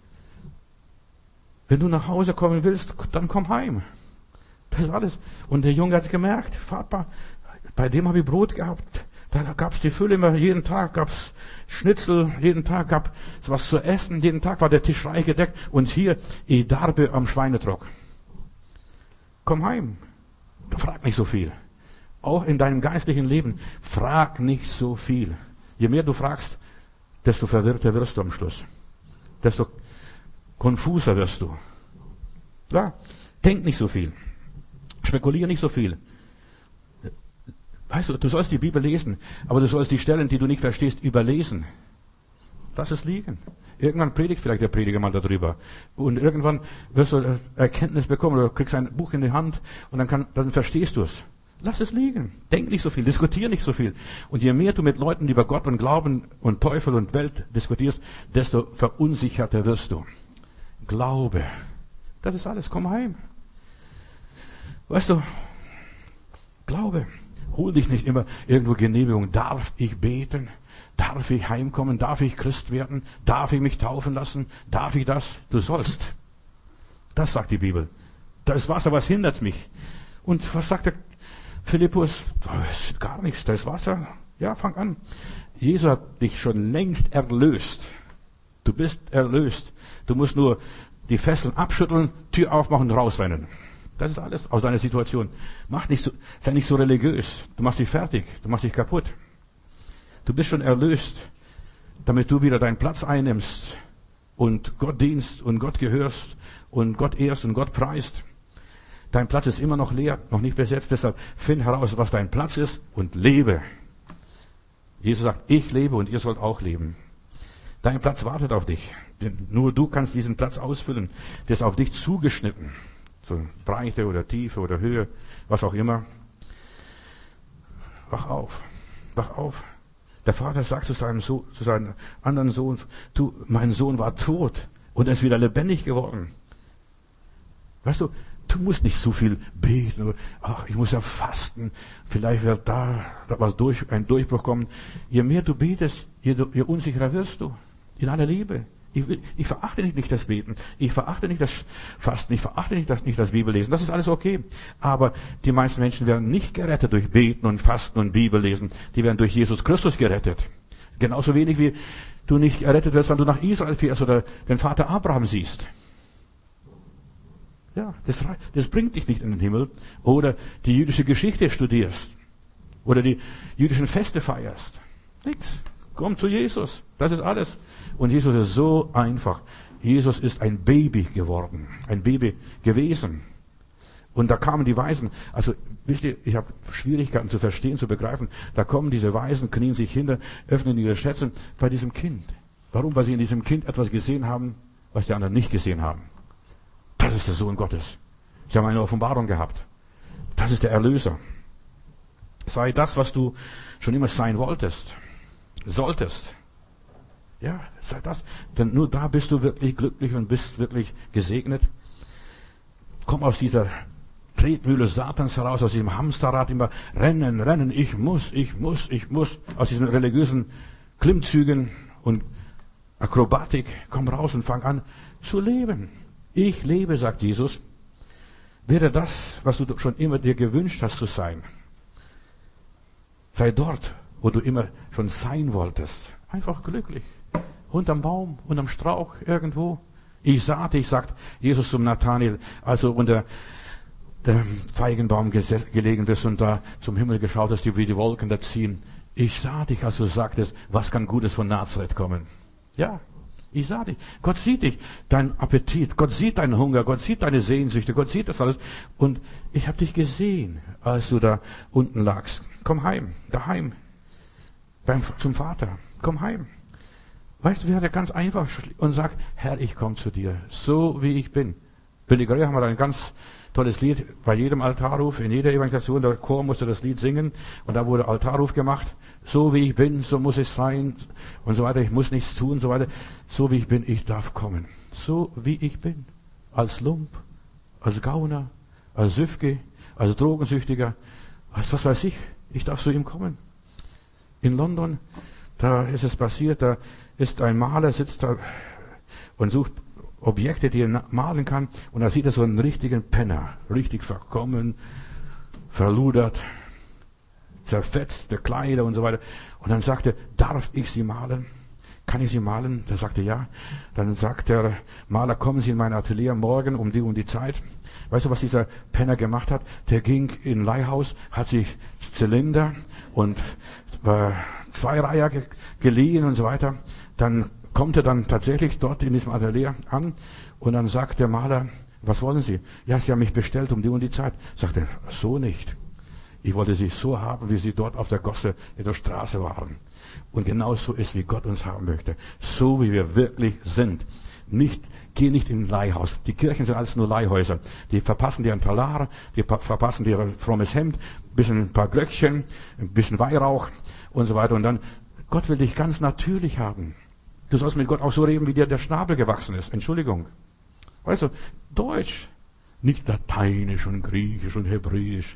Wenn du nach Hause kommen willst, dann komm heim. Das ist alles. Und der Junge hat gemerkt, Papa, bei dem habe ich Brot gehabt. Da gab es die Fülle immer, jeden Tag gab es Schnitzel, jeden Tag gab es was zu essen, jeden Tag war der Tisch reich gedeckt. Und hier, ich darbe am Schweinetrock. Komm heim. Frag nicht so viel. Auch in deinem geistlichen Leben, frag nicht so viel. Je mehr du fragst, desto verwirrter wirst du am Schluss. Desto konfuser wirst du. Ja, denk nicht so viel. Spekuliere nicht so viel. Weißt du, du sollst die Bibel lesen, aber du sollst die Stellen, die du nicht verstehst, überlesen. Lass es liegen. Irgendwann predigt vielleicht der Prediger mal darüber. Und irgendwann wirst du Erkenntnis bekommen oder kriegst ein Buch in die Hand und dann, kann, dann verstehst du es. Lass es liegen. Denk nicht so viel. Diskutier nicht so viel. Und je mehr du mit Leuten über Gott und Glauben und Teufel und Welt diskutierst, desto verunsicherter wirst du. Glaube. Das ist alles. Komm heim. Weißt du, Glaube. Hol dich nicht immer irgendwo Genehmigung. Darf ich beten? Darf ich heimkommen? Darf ich Christ werden? Darf ich mich taufen lassen? Darf ich das? Du sollst. Das sagt die Bibel. Das Wasser, was hindert mich? Und was sagt der Philippus? Das ist gar nichts, das Wasser. Ja, fang an. Jesus hat dich schon längst erlöst. Du bist erlöst. Du musst nur die Fesseln abschütteln, Tür aufmachen und rausrennen. Das ist alles aus deiner Situation. Mach nicht so, sei nicht so religiös. Du machst dich fertig. Du machst dich kaputt. Du bist schon erlöst, damit du wieder deinen Platz einnimmst und Gott dienst und Gott gehörst und Gott ehrst und Gott preist. Dein Platz ist immer noch leer, noch nicht besetzt. Deshalb find heraus, was dein Platz ist und lebe. Jesus sagt, ich lebe und ihr sollt auch leben. Dein Platz wartet auf dich. Denn nur du kannst diesen Platz ausfüllen. Der ist auf dich zugeschnitten. So Breite oder Tiefe oder Höhe, was auch immer. Wach auf. Wach auf. Der Vater sagt zu seinem, Sohn, zu seinem anderen Sohn, du, mein Sohn war tot und er ist wieder lebendig geworden. Weißt du, du musst nicht so viel beten. Ach, ich muss ja fasten. Vielleicht wird da, da was durch, ein Durchbruch kommen. Je mehr du betest, je, je unsicherer wirst du. In aller Liebe. Ich, will, ich verachte nicht das Beten. Ich verachte nicht das Fasten. Ich verachte nicht das, nicht das Bibellesen. Das ist alles okay. Aber die meisten Menschen werden nicht gerettet durch Beten und Fasten und Bibellesen. Die werden durch Jesus Christus gerettet. Genauso wenig wie du nicht errettet wirst, wenn du nach Israel fährst oder den Vater Abraham siehst. Ja, das, das bringt dich nicht in den Himmel. Oder die jüdische Geschichte studierst. Oder die jüdischen Feste feierst. Nix. Komm zu Jesus. Das ist alles. Und Jesus ist so einfach. Jesus ist ein Baby geworden. Ein Baby gewesen. Und da kamen die Weisen. Also, wisst ihr, ich habe Schwierigkeiten zu verstehen, zu begreifen. Da kommen diese Weisen, knien sich hinter, öffnen ihre Schätze bei diesem Kind. Warum? Weil sie in diesem Kind etwas gesehen haben, was die anderen nicht gesehen haben. Das ist der Sohn Gottes. Sie haben eine Offenbarung gehabt. Das ist der Erlöser. Sei das, was du schon immer sein wolltest. Solltest. Ja, sei das. Denn nur da bist du wirklich glücklich und bist wirklich gesegnet. Komm aus dieser Tretmühle Satans heraus, aus diesem Hamsterrad immer rennen, rennen, ich muss, ich muss, ich muss. Aus diesen religiösen Klimmzügen und Akrobatik. Komm raus und fang an zu leben. Ich lebe, sagt Jesus. Werde das, was du schon immer dir gewünscht hast zu sein. Sei dort, wo du immer schon sein wolltest. Einfach glücklich. Unterm Baum, unterm Strauch, irgendwo. Ich sah dich, sagt Jesus zum Nathanael, als du unter dem Feigenbaum gelegen bist und da zum Himmel geschaut hast, wie die Wolken da ziehen. Ich sah dich, als du sagtest, was kann Gutes von Nazareth kommen? Ja, ich sah dich. Gott sieht dich, dein Appetit. Gott sieht deinen Hunger. Gott sieht deine Sehnsüchte. Gott sieht das alles. Und ich habe dich gesehen, als du da unten lagst. Komm heim, daheim, beim, zum Vater. Komm heim. Weißt du, wie er ganz einfach und sagt, Herr, ich komme zu dir, so wie ich bin. Billy Graham hat ein ganz tolles Lied bei jedem Altarruf, in jeder Evangelisation, der Chor musste das Lied singen und da wurde Altarruf gemacht. So wie ich bin, so muss es sein und so weiter. Ich muss nichts tun und so weiter. So wie ich bin, ich darf kommen. So wie ich bin. Als Lump, als Gauner, als Süfke, als Drogensüchtiger, als was weiß ich. Ich darf zu ihm kommen. In London, da ist es passiert, da ist ein Maler, sitzt da und sucht Objekte, die er malen kann. Und da sieht er so einen richtigen Penner, richtig verkommen, verludert, zerfetzte Kleider und so weiter. Und dann sagt er, darf ich sie malen? Kann ich sie malen? Da sagt er, ja. Dann sagt der Maler, kommen Sie in mein Atelier morgen um die und die Zeit. Weißt du, was dieser Penner gemacht hat? Der ging in ein Leihhaus, hat sich Zylinder und äh, Zweireiher ge- geliehen und so weiter. Dann kommt er dann tatsächlich dort in diesem Atelier an und dann sagt der Maler, was wollen Sie? Ja, Sie haben mich bestellt um die und die Zeit. Sagt er, so nicht. Ich wollte Sie so haben, wie Sie dort auf der Gosse in der Straße waren. Und genau so ist, wie Gott uns haben möchte. So, wie wir wirklich sind. Nicht, geh nicht in ein Leihhaus. Die Kirchen sind alles nur Leihhäuser. Die verpassen dir ein Talar, die verpassen dir ein frommes Hemd, ein bisschen ein paar Glöckchen, ein bisschen Weihrauch und so weiter. Und dann, Gott will dich ganz natürlich haben. Du sollst mit Gott auch so reden, wie dir der Schnabel gewachsen ist. Entschuldigung. Weißt du, Deutsch. Nicht Lateinisch und Griechisch und Hebräisch.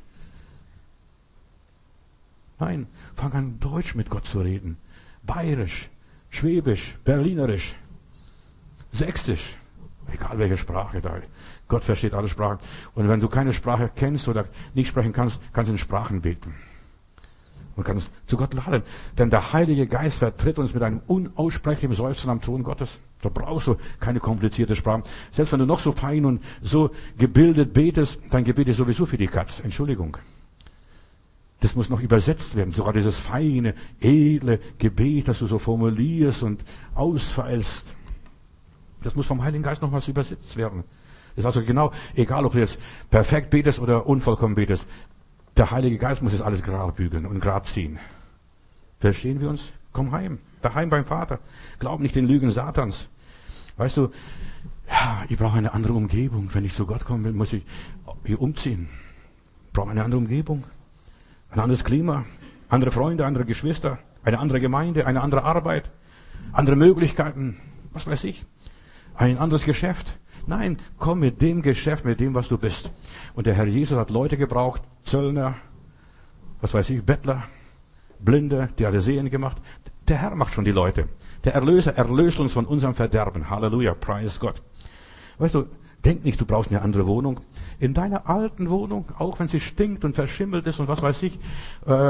Nein, fang an, Deutsch mit Gott zu reden. Bayerisch, Schwäbisch, Berlinerisch, Sächsisch. Egal welche Sprache da. Gott versteht alle Sprachen. Und wenn du keine Sprache kennst oder nicht sprechen kannst, kannst du in Sprachen beten. Und kannst zu Gott laden. Denn der Heilige Geist vertritt uns mit einem unaussprechlichen Seufzen am Thron Gottes. Da brauchst du keine komplizierte Sprache. Selbst wenn du noch so fein und so gebildet betest, dein Gebet ist sowieso für die Katz. Entschuldigung. Das muss noch übersetzt werden. Sogar dieses feine, edle Gebet, das du so formulierst und ausfeilst. Das muss vom Heiligen Geist nochmals übersetzt werden. Das ist also genau, egal ob du jetzt perfekt betest oder unvollkommen betest. Der Heilige Geist muss jetzt alles gerade bügeln und gerade ziehen. Verstehen wir uns? Komm heim. Daheim beim Vater. Glaub nicht den Lügen Satans. Weißt du, ja, ich brauche eine andere Umgebung. Wenn ich zu Gott kommen will, muss ich hier umziehen. Ich brauche eine andere Umgebung. Ein anderes Klima. Andere Freunde, andere Geschwister. Eine andere Gemeinde, eine andere Arbeit. Andere Möglichkeiten. Was weiß ich. Ein anderes Geschäft. Nein, komm mit dem Geschäft, mit dem, was du bist. Und der Herr Jesus hat Leute gebraucht, Zöllner, was weiß ich, Bettler, Blinde, die alle Sehen gemacht. Der Herr macht schon die Leute. Der Erlöser erlöst uns von unserem Verderben. Halleluja, preis Gott. Weißt du, denk nicht, du brauchst eine andere Wohnung. In deiner alten Wohnung, auch wenn sie stinkt und verschimmelt ist und was weiß ich, äh,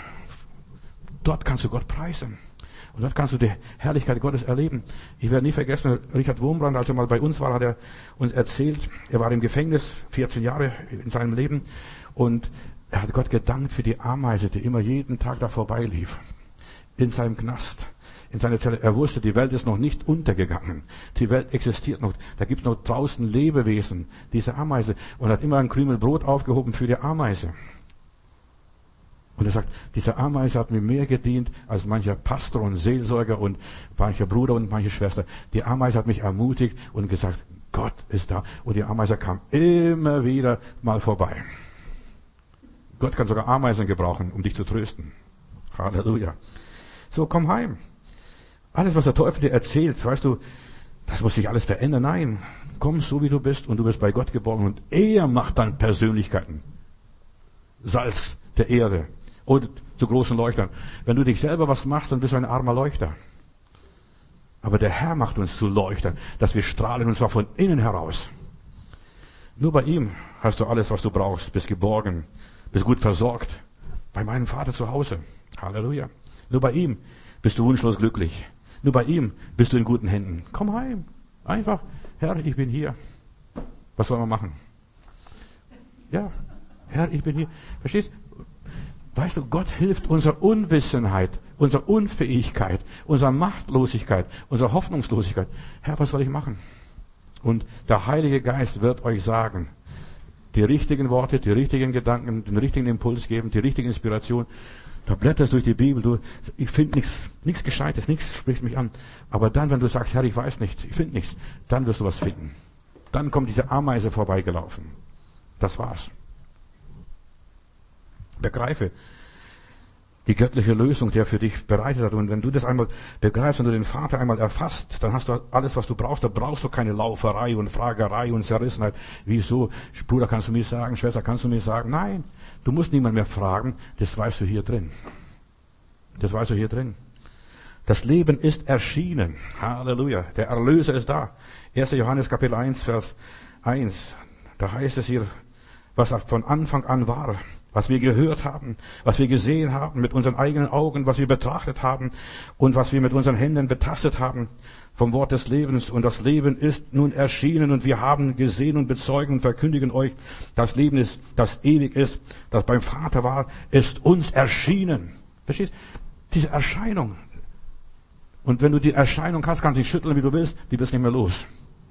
dort kannst du Gott preisen. Und dort kannst du die Herrlichkeit Gottes erleben. Ich werde nie vergessen, Richard Wurmbrand, als er mal bei uns war, hat er uns erzählt, er war im Gefängnis, vierzehn Jahre in seinem Leben, und er hat Gott gedankt für die Ameise, die immer jeden Tag da vorbeilief. In seinem Knast, in seiner Zelle. Er wusste, die Welt ist noch nicht untergegangen. Die Welt existiert noch. Da gibt es noch draußen Lebewesen, diese Ameise. Und er hat immer ein Krümel Brot aufgehoben für die Ameise. Und er sagt, diese Ameise hat mir mehr gedient als mancher Pastor und Seelsorger und mancher Bruder und manche Schwester. Die Ameise hat mich ermutigt und gesagt, Gott ist da. Und die Ameise kam immer wieder mal vorbei. Gott kann sogar Ameisen gebrauchen, um dich zu trösten. Halleluja. So, komm heim. Alles, was der Teufel dir erzählt, weißt du, das muss sich alles verändern. Nein, komm so, wie du bist, und du bist bei Gott geboren. Und er macht dann Persönlichkeiten. Salz der Erde. Oder zu großen Leuchtern. Wenn du dich selber was machst, dann bist du ein armer Leuchter. Aber der Herr macht uns zu Leuchtern, dass wir strahlen, und zwar von innen heraus. Nur bei ihm hast du alles, was du brauchst, bist geborgen, bist gut versorgt. Bei meinem Vater zu Hause. Halleluja. Nur bei ihm bist du wunschlos glücklich. Nur bei ihm bist du in guten Händen. Komm heim. Einfach, Herr, ich bin hier. Was soll man machen? Ja, Herr, ich bin hier. Verstehst? Weißt du, Gott hilft unserer Unwissenheit, unserer Unfähigkeit, unserer Machtlosigkeit, unserer Hoffnungslosigkeit. Herr, was soll ich machen? Und der Heilige Geist wird euch sagen, die richtigen Worte, die richtigen Gedanken, den richtigen Impuls geben, die richtige Inspiration. Da blätterst du durch die Bibel, du, ich finde nichts, nichts Gescheites, nichts spricht mich an. Aber dann, wenn du sagst, Herr, ich weiß nicht, ich finde nichts, dann wirst du was finden. Dann kommt diese Ameise vorbeigelaufen. Das war's. Begreife die göttliche Lösung, die er für dich bereitet hat. Und wenn du das einmal begreifst, wenn du den Vater einmal erfasst, dann hast du alles, was du brauchst. Da brauchst du keine Lauferei und Fragerei und Zerrissenheit. Wieso? Bruder, kannst du mir sagen? Schwester, kannst du mir sagen? Nein, du musst niemand mehr fragen. Das weißt du hier drin. Das weißt du hier drin. Das Leben ist erschienen. Halleluja. Der Erlöser ist da. erster Johannes Kapitel eins, Vers eins. Da heißt es hier, was von Anfang an war. Was wir gehört haben, was wir gesehen haben mit unseren eigenen Augen, was wir betrachtet haben und was wir mit unseren Händen betastet haben vom Wort des Lebens. Und das Leben ist nun erschienen und wir haben gesehen und bezeugen und verkündigen euch, das Leben ist, das ewig ist, das beim Vater war, ist uns erschienen. Verstehst? Diese Erscheinung. Und wenn du die Erscheinung hast, kannst du dich schütteln, wie du willst, die wirst nicht mehr los.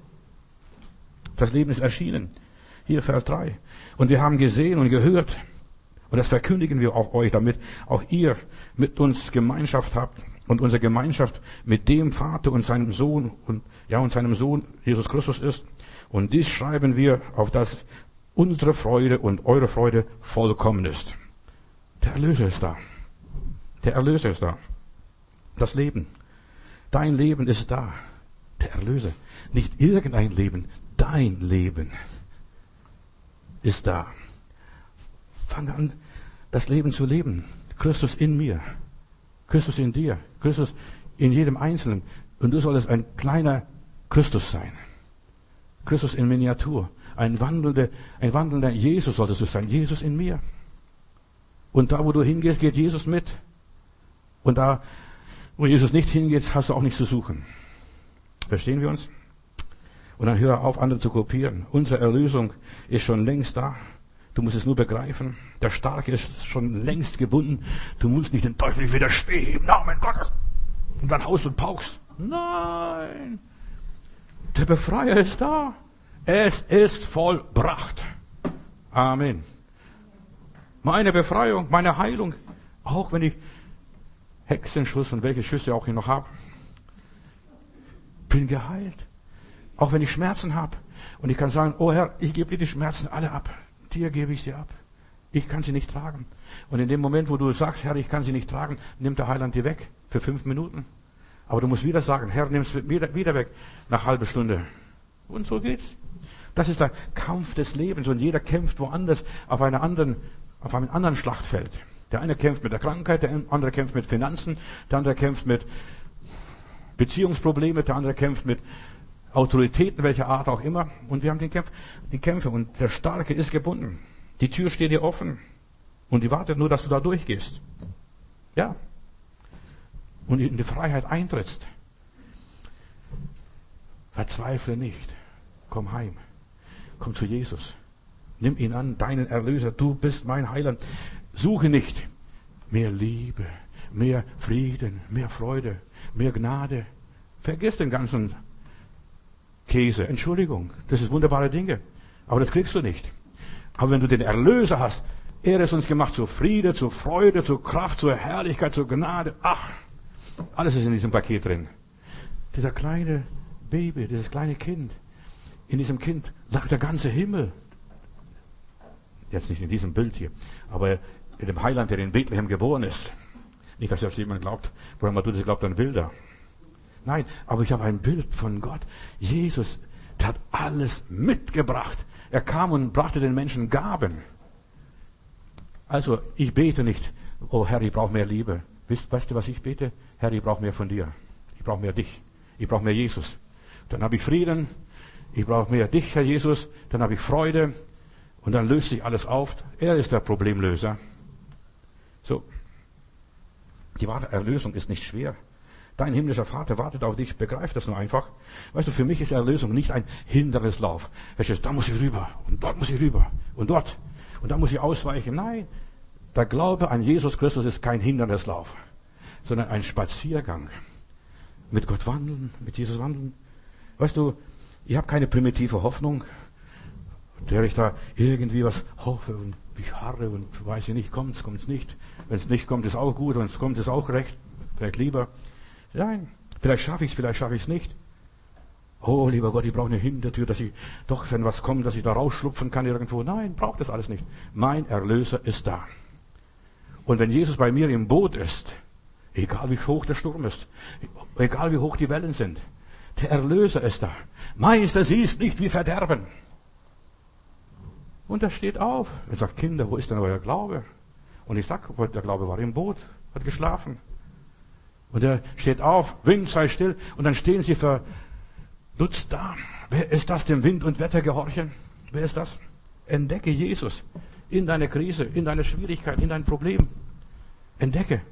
Das Leben ist erschienen. Hier Vers drei. Und wir haben gesehen und gehört. Und das verkündigen wir auch euch, damit auch ihr mit uns Gemeinschaft habt und unsere Gemeinschaft mit dem Vater und seinem Sohn und, ja, und seinem Sohn Jesus Christus ist. Und dies schreiben wir, auf dass unsere Freude und eure Freude vollkommen ist. Der Erlöser ist da. Der Erlöser ist da. Das Leben. Dein Leben ist da. Der Erlöser. Nicht irgendein Leben. Dein Leben ist da. Fang an, das Leben zu leben. Christus in mir. Christus in dir. Christus in jedem Einzelnen. Und du solltest ein kleiner Christus sein. Christus in Miniatur. Ein wandelnder, ein wandelnder Jesus solltest du sein. Jesus in mir. Und da, wo du hingehst, geht Jesus mit. Und da, wo Jesus nicht hingeht, hast du auch nichts zu suchen. Verstehen wir uns? Und dann hör auf, andere zu kopieren. Unsere Erlösung ist schon längst da. Du musst es nur begreifen. Der Starke ist schon längst gebunden. Du musst nicht den Teufel nicht widerstehen im Namen Gottes. Und dann haust und paukst. Nein. Der Befreier ist da. Es ist vollbracht. Amen. Meine Befreiung, meine Heilung, auch wenn ich Hexenschuss und welche Schüsse auch ich noch habe, bin geheilt. Auch wenn ich Schmerzen habe. Und ich kann sagen, oh Herr, ich gebe dir die Schmerzen alle ab. Dir gebe ich sie ab. Ich kann sie nicht tragen. Und in dem Moment, wo du sagst, Herr, ich kann sie nicht tragen, nimmt der Heiland die weg für fünf Minuten. Aber du musst wieder sagen, Herr, nimm es wieder, wieder weg nach halbe Stunde. Und so geht's. Das ist der Kampf des Lebens. Und jeder kämpft woanders auf einer anderen, auf einem anderen Schlachtfeld. Der eine kämpft mit der Krankheit, der andere kämpft mit Finanzen, der andere kämpft mit Beziehungsproblemen, der andere kämpft mit Autoritäten, welcher Art auch immer. Und wir haben den Kampf, die Kämpfe. Und der Starke ist gebunden. Die Tür steht dir offen. Und die wartet nur, dass du da durchgehst. Ja. Und in die Freiheit eintrittst. Verzweifle nicht. Komm heim. Komm zu Jesus. Nimm ihn an, deinen Erlöser. Du bist mein Heiland. Suche nicht mehr Liebe, mehr Frieden, mehr Freude, mehr Gnade. Vergiss den ganzen Käse. Entschuldigung, das sind wunderbare Dinge. Aber das kriegst du nicht. Aber wenn du den Erlöser hast, er ist uns gemacht zu Friede, zu Freude, zu Kraft, zur Herrlichkeit, zur Gnade. Ach, alles ist in diesem Paket drin. Dieser kleine Baby, dieses kleine Kind, in diesem Kind lag der ganze Himmel. Jetzt nicht in diesem Bild hier, aber in dem Heiland, der in Bethlehem geboren ist. Nicht, dass jetzt jemand glaubt, woran man tut, das glaubt an Bilder. Nein, aber ich habe ein Bild von Gott. Jesus, der hat alles mitgebracht. Er kam und brachte den Menschen Gaben. Also, ich bete nicht, oh Herr, ich brauche mehr Liebe. Weißt, weißt du, was ich bete? Herr, ich brauche mehr von dir. Ich brauche mehr dich. Ich brauche mehr Jesus. Dann habe ich Frieden. Ich brauche mehr dich, Herr Jesus. Dann habe ich Freude. Und dann löst sich alles auf. Er ist der Problemlöser. So. Die wahre Erlösung ist nicht schwer. Dein himmlischer Vater wartet auf dich. Begreif das nur einfach. Weißt du, für mich ist Erlösung nicht ein Hindernislauf. Verstehst du, da muss ich rüber. Und dort muss ich rüber. Und dort. Und da muss ich ausweichen. Nein. Der Glaube an Jesus Christus ist kein Hindernislauf. Sondern ein Spaziergang. Mit Gott wandeln. Mit Jesus wandeln. Weißt du, ich habe keine primitive Hoffnung. der ich da irgendwie was hoffe und ich harre und weiß ich nicht, kommt's, kommt's nicht. Wenn es nicht kommt, ist auch gut, wenn es kommt, ist auch recht, vielleicht lieber. Nein, vielleicht schaffe ich es, vielleicht schaffe ich es nicht. Oh, lieber Gott, ich brauche eine Hintertür, dass ich doch, wenn was kommt, dass ich da rausschlupfen kann irgendwo. Nein, braucht das alles nicht. Mein Erlöser ist da. Und wenn Jesus bei mir im Boot ist, egal wie hoch der Sturm ist, egal wie hoch die Wellen sind, der Erlöser ist da. Meister, siehst nicht wie Verderben. Und er steht auf. Er sagt, Kinder, wo ist denn euer Glaube? Und ich sag, der Glaube war im Boot, hat geschlafen. Und er steht auf, Wind sei still. Und dann stehen sie verdutzt da. Wer ist das, dem Wind und Wetter gehorchen? Wer ist das? Entdecke Jesus in deiner Krise, in deiner Schwierigkeit, in dein Problem. Entdecke.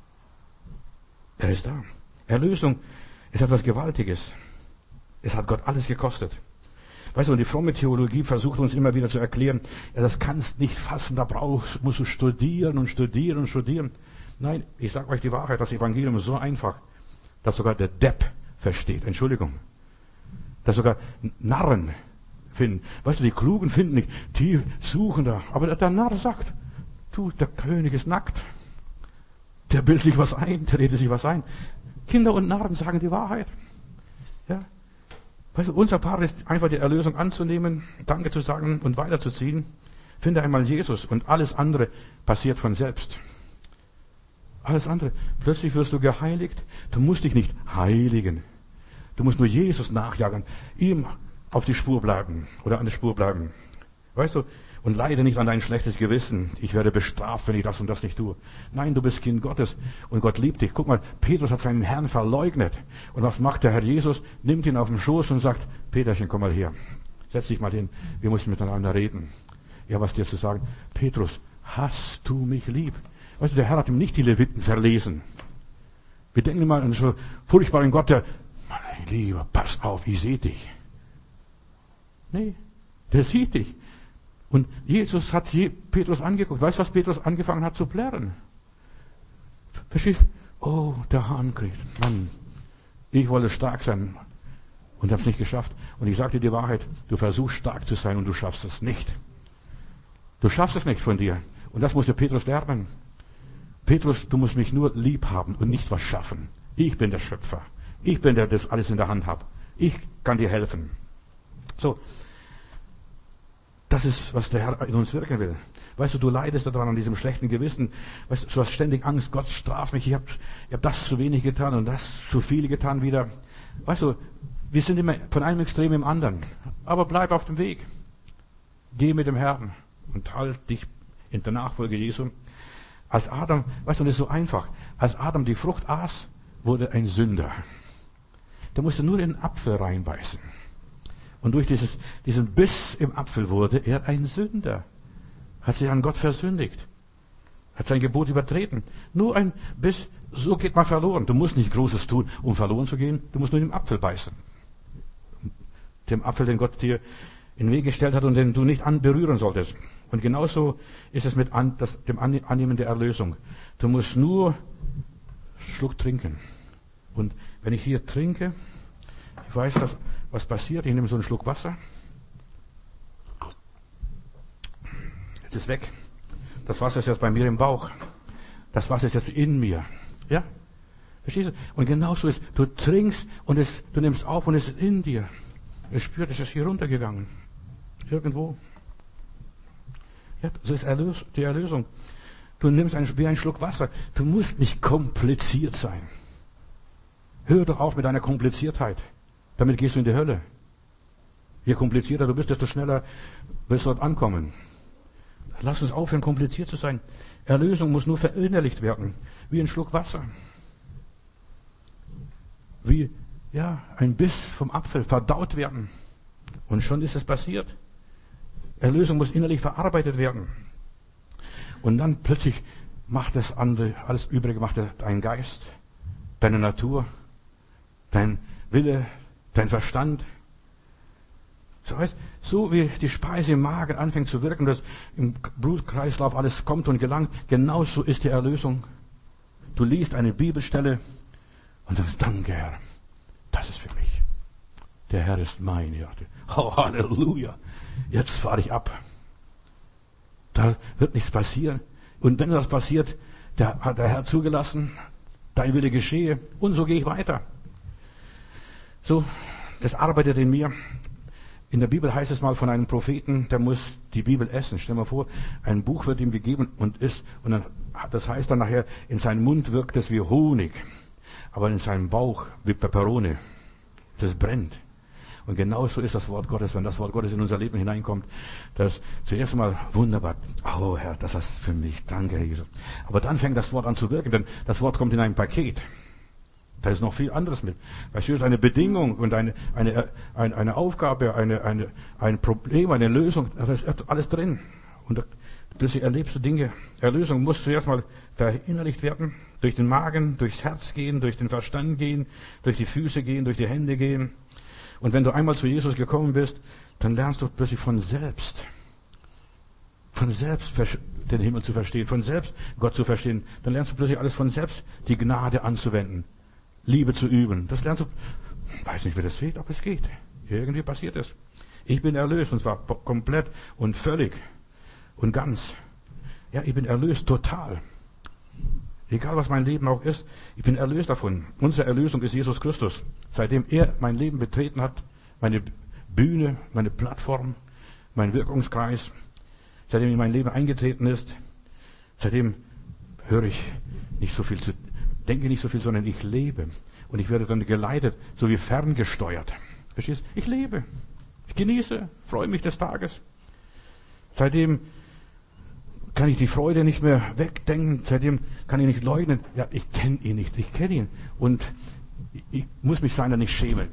Er ist da. Erlösung ist etwas Gewaltiges. Es hat Gott alles gekostet. Weißt du, die fromme Theologie versucht uns immer wieder zu erklären, ja, das kannst nicht fassen, da brauchst, musst du studieren und studieren und studieren. Nein, ich sage euch die Wahrheit, das Evangelium ist so einfach, dass sogar der Depp versteht. Entschuldigung. Dass sogar Narren finden. Weißt du, die Klugen finden nicht, die suchen da. Aber der Narr sagt, du, der König ist nackt. Der bildet sich was ein, der redet sich was ein. Kinder und Narren sagen die Wahrheit. Ja. Weißt du, unser Part ist einfach die Erlösung anzunehmen, Danke zu sagen und weiterzuziehen. Finde einmal Jesus und alles andere passiert von selbst. Alles andere. Plötzlich wirst du geheiligt. Du musst dich nicht heiligen. Du musst nur Jesus nachjagen, ihm auf die Spur bleiben oder an der Spur bleiben. Weißt du, und leide nicht an dein schlechtes Gewissen. Ich werde bestraft, wenn ich das und das nicht tue. Nein, du bist Kind Gottes und Gott liebt dich. Guck mal, Petrus hat seinen Herrn verleugnet. Und was macht der Herr Jesus? Nimmt ihn auf den Schoß und sagt, Peterchen, komm mal her. Setz dich mal hin. Wir müssen miteinander reden. Ja, was dir zu sagen? Petrus, hast du mich lieb? Weißt du, der Herr hat ihm nicht die Leviten verlesen. Wir denken immer an so furchtbaren Gott, der, mein Lieber, pass auf, ich sehe dich. Nee, der sieht dich. Und Jesus hat Petrus angeguckt. Weißt du, was Petrus angefangen hat zu plärren? Verstehst? Oh, der Hahn kriegt. Mann, ich wollte stark sein und habe es nicht geschafft. Und ich sage dir die Wahrheit, du versuchst stark zu sein und du schaffst es nicht. Du schaffst es nicht von dir. Und das musste Petrus lernen. Petrus, du musst mich nur lieb haben und nicht was schaffen. Ich bin der Schöpfer. Ich bin der, der das alles in der Hand hat. Ich kann dir helfen. So. Das ist, was der Herr in uns wirken will. Weißt du, du leidest daran, an diesem schlechten Gewissen. Weißt du, du hast ständig Angst, Gott straft mich, ich habe ich hab das zu wenig getan und das zu viel getan wieder. Weißt du, wir sind immer von einem Extrem im anderen. Aber bleib auf dem Weg. Geh mit dem Herrn und halt dich in der Nachfolge Jesu. Als Adam, weißt du, das ist so einfach. Als Adam die Frucht aß, wurde ein Sünder. Der musste nur in den Apfel reinbeißen. Und durch dieses, diesen Biss im Apfel wurde er ein Sünder. Hat sich an Gott versündigt. Hat sein Gebot übertreten. Nur ein Biss, so geht man verloren. Du musst nicht Großes tun, um verloren zu gehen. Du musst nur in den Apfel beißen. Dem Apfel, den Gott dir in den Weg gestellt hat und den du nicht berühren solltest. Und genauso ist es mit an, das, dem Annehmen der Erlösung. Du musst nur einen Schluck trinken. Und wenn ich hier trinke, ich weiß, dass, was passiert. Ich nehme so einen Schluck Wasser. Jetzt ist weg. Das Wasser ist jetzt bei mir im Bauch. Das Wasser ist jetzt in mir. Ja? Verstehst du? Und genauso ist, du trinkst und es, du nimmst auf und es ist in dir. Es spürt, es ist hier runtergegangen. Irgendwo. Ja, so ist Erlös, die Erlösung. Du nimmst einen, wie einen Schluck Wasser. Du musst nicht kompliziert sein. Hör doch auf mit deiner Kompliziertheit. Damit gehst du in die Hölle. Je komplizierter du bist, desto schneller wirst du dort ankommen. Lass uns aufhören, kompliziert zu sein. Erlösung muss nur verinnerlicht werden. Wie ein Schluck Wasser. Wie, ja, ein Biss vom Apfel verdaut werden. Und schon ist es passiert. Erlösung muss innerlich verarbeitet werden. Und dann plötzlich macht das andere, alles Übrige macht dein Geist, deine Natur, dein Wille, dein Verstand. So, heißt, so wie die Speise im Magen anfängt zu wirken, dass im Blutkreislauf alles kommt und gelangt, genauso ist die Erlösung. Du liest eine Bibelstelle und sagst, danke Herr, das ist für mich. der Herr ist mein. Ich dachte, oh, Halleluja, jetzt fahre ich ab. Da wird nichts passieren. Und wenn das passiert, der hat der Herr zugelassen, dein Wille geschehe, und so gehe ich weiter. So, das arbeitet in mir. In der Bibel heißt es mal von einem Propheten, der muss die Bibel essen. Stell dir mal vor, ein Buch wird ihm gegeben und isst, und dann, das heißt dann nachher, in seinem Mund wirkt es wie Honig, aber in seinem Bauch wie Peperone. Das brennt. Und genauso ist das Wort Gottes, wenn das Wort Gottes in unser Leben hineinkommt. Das zuerst mal wunderbar. Oh Herr, das ist für mich. Danke, Herr Jesus. Aber dann fängt das Wort an zu wirken, denn das Wort kommt in einem Paket. Da ist noch viel anderes mit. Da steht eine Bedingung und eine, eine, eine, eine Aufgabe, eine, eine, ein Problem, eine Lösung. Da ist alles drin. Und da, plötzlich erlebst du Dinge. Erlösung muss zuerst mal verinnerlicht werden. Durch den Magen, durchs Herz gehen, durch den Verstand gehen, durch die Füße gehen, durch die Hände gehen. Und wenn du einmal zu Jesus gekommen bist, dann lernst du plötzlich von selbst, von selbst den Himmel zu verstehen, von selbst Gott zu verstehen. Dann lernst du plötzlich alles von selbst, die Gnade anzuwenden, Liebe zu üben. Das lernst du, weiß nicht, wie das geht, aber es geht. Irgendwie passiert es. Ich bin erlöst, und zwar komplett und völlig und ganz. Ja, ich bin erlöst total. Egal, was mein Leben auch ist, ich bin erlöst davon. Unsere Erlösung ist Jesus Christus. Seitdem er mein Leben betreten hat, meine Bühne, meine Plattform, mein Wirkungskreis, seitdem in mein Leben eingetreten ist, seitdem höre ich nicht so viel zu, denke nicht so viel, sondern ich lebe. Und ich werde dann geleitet, so wie ferngesteuert. Verstehst du? Ich lebe. Ich genieße, freue mich des Tages. Seitdem kann ich die Freude nicht mehr wegdenken, seitdem kann ich nicht leugnen. Ja, ich kenne ihn nicht, ich kenne ihn. Und ich muss mich seiner nicht schämen.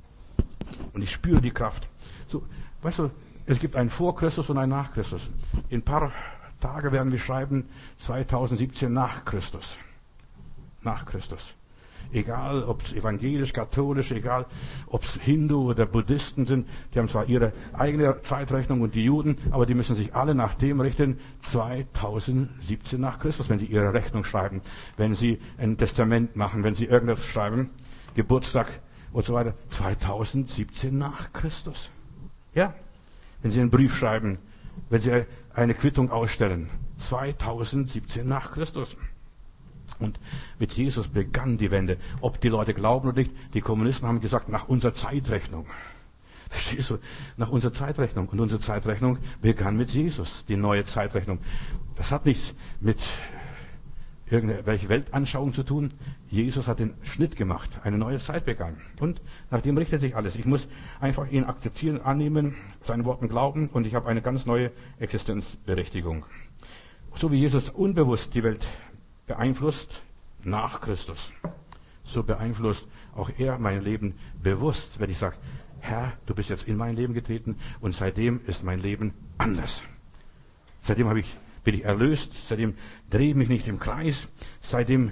Und ich spüre die Kraft. So, weißt du, es gibt einen Vor Christus und einen Nach Christus. In ein paar Tagen werden wir schreiben, zweitausendsiebzehn nach Christus. Nach Christus. Egal, ob es evangelisch, katholisch, egal, ob es Hindu oder Buddhisten sind, die haben zwar ihre eigene Zeitrechnung, und die Juden, aber die müssen sich alle nach dem richten, zweitausendsiebzehn nach Christus, wenn sie ihre Rechnung schreiben, wenn sie ein Testament machen, wenn sie irgendwas schreiben, Geburtstag und so weiter, zweitausendsiebzehn nach Christus. Ja, wenn sie einen Brief schreiben, wenn sie eine Quittung ausstellen, zweitausendsiebzehn nach Christus. Und mit Jesus begann die Wende. Ob die Leute glauben oder nicht, die Kommunisten haben gesagt, nach unserer Zeitrechnung. Verstehst du? Nach unserer Zeitrechnung. Und unsere Zeitrechnung begann mit Jesus, die neue Zeitrechnung. Das hat nichts mit irgendwelche Weltanschauung zu tun. Jesus hat den Schnitt gemacht, eine neue Zeit begann. Und nach dem richtet sich alles. Ich muss einfach ihn akzeptieren, annehmen, seinen Worten glauben, und ich habe eine ganz neue Existenzberechtigung. So wie Jesus unbewusst die Welt beeinflusst nach Christus, so beeinflusst auch er mein Leben bewusst, wenn ich sage, Herr, du bist jetzt in mein Leben getreten, und seitdem ist mein Leben anders. Seitdem habe ich, bin ich erlöst, seitdem drehe ich mich nicht im Kreis, seitdem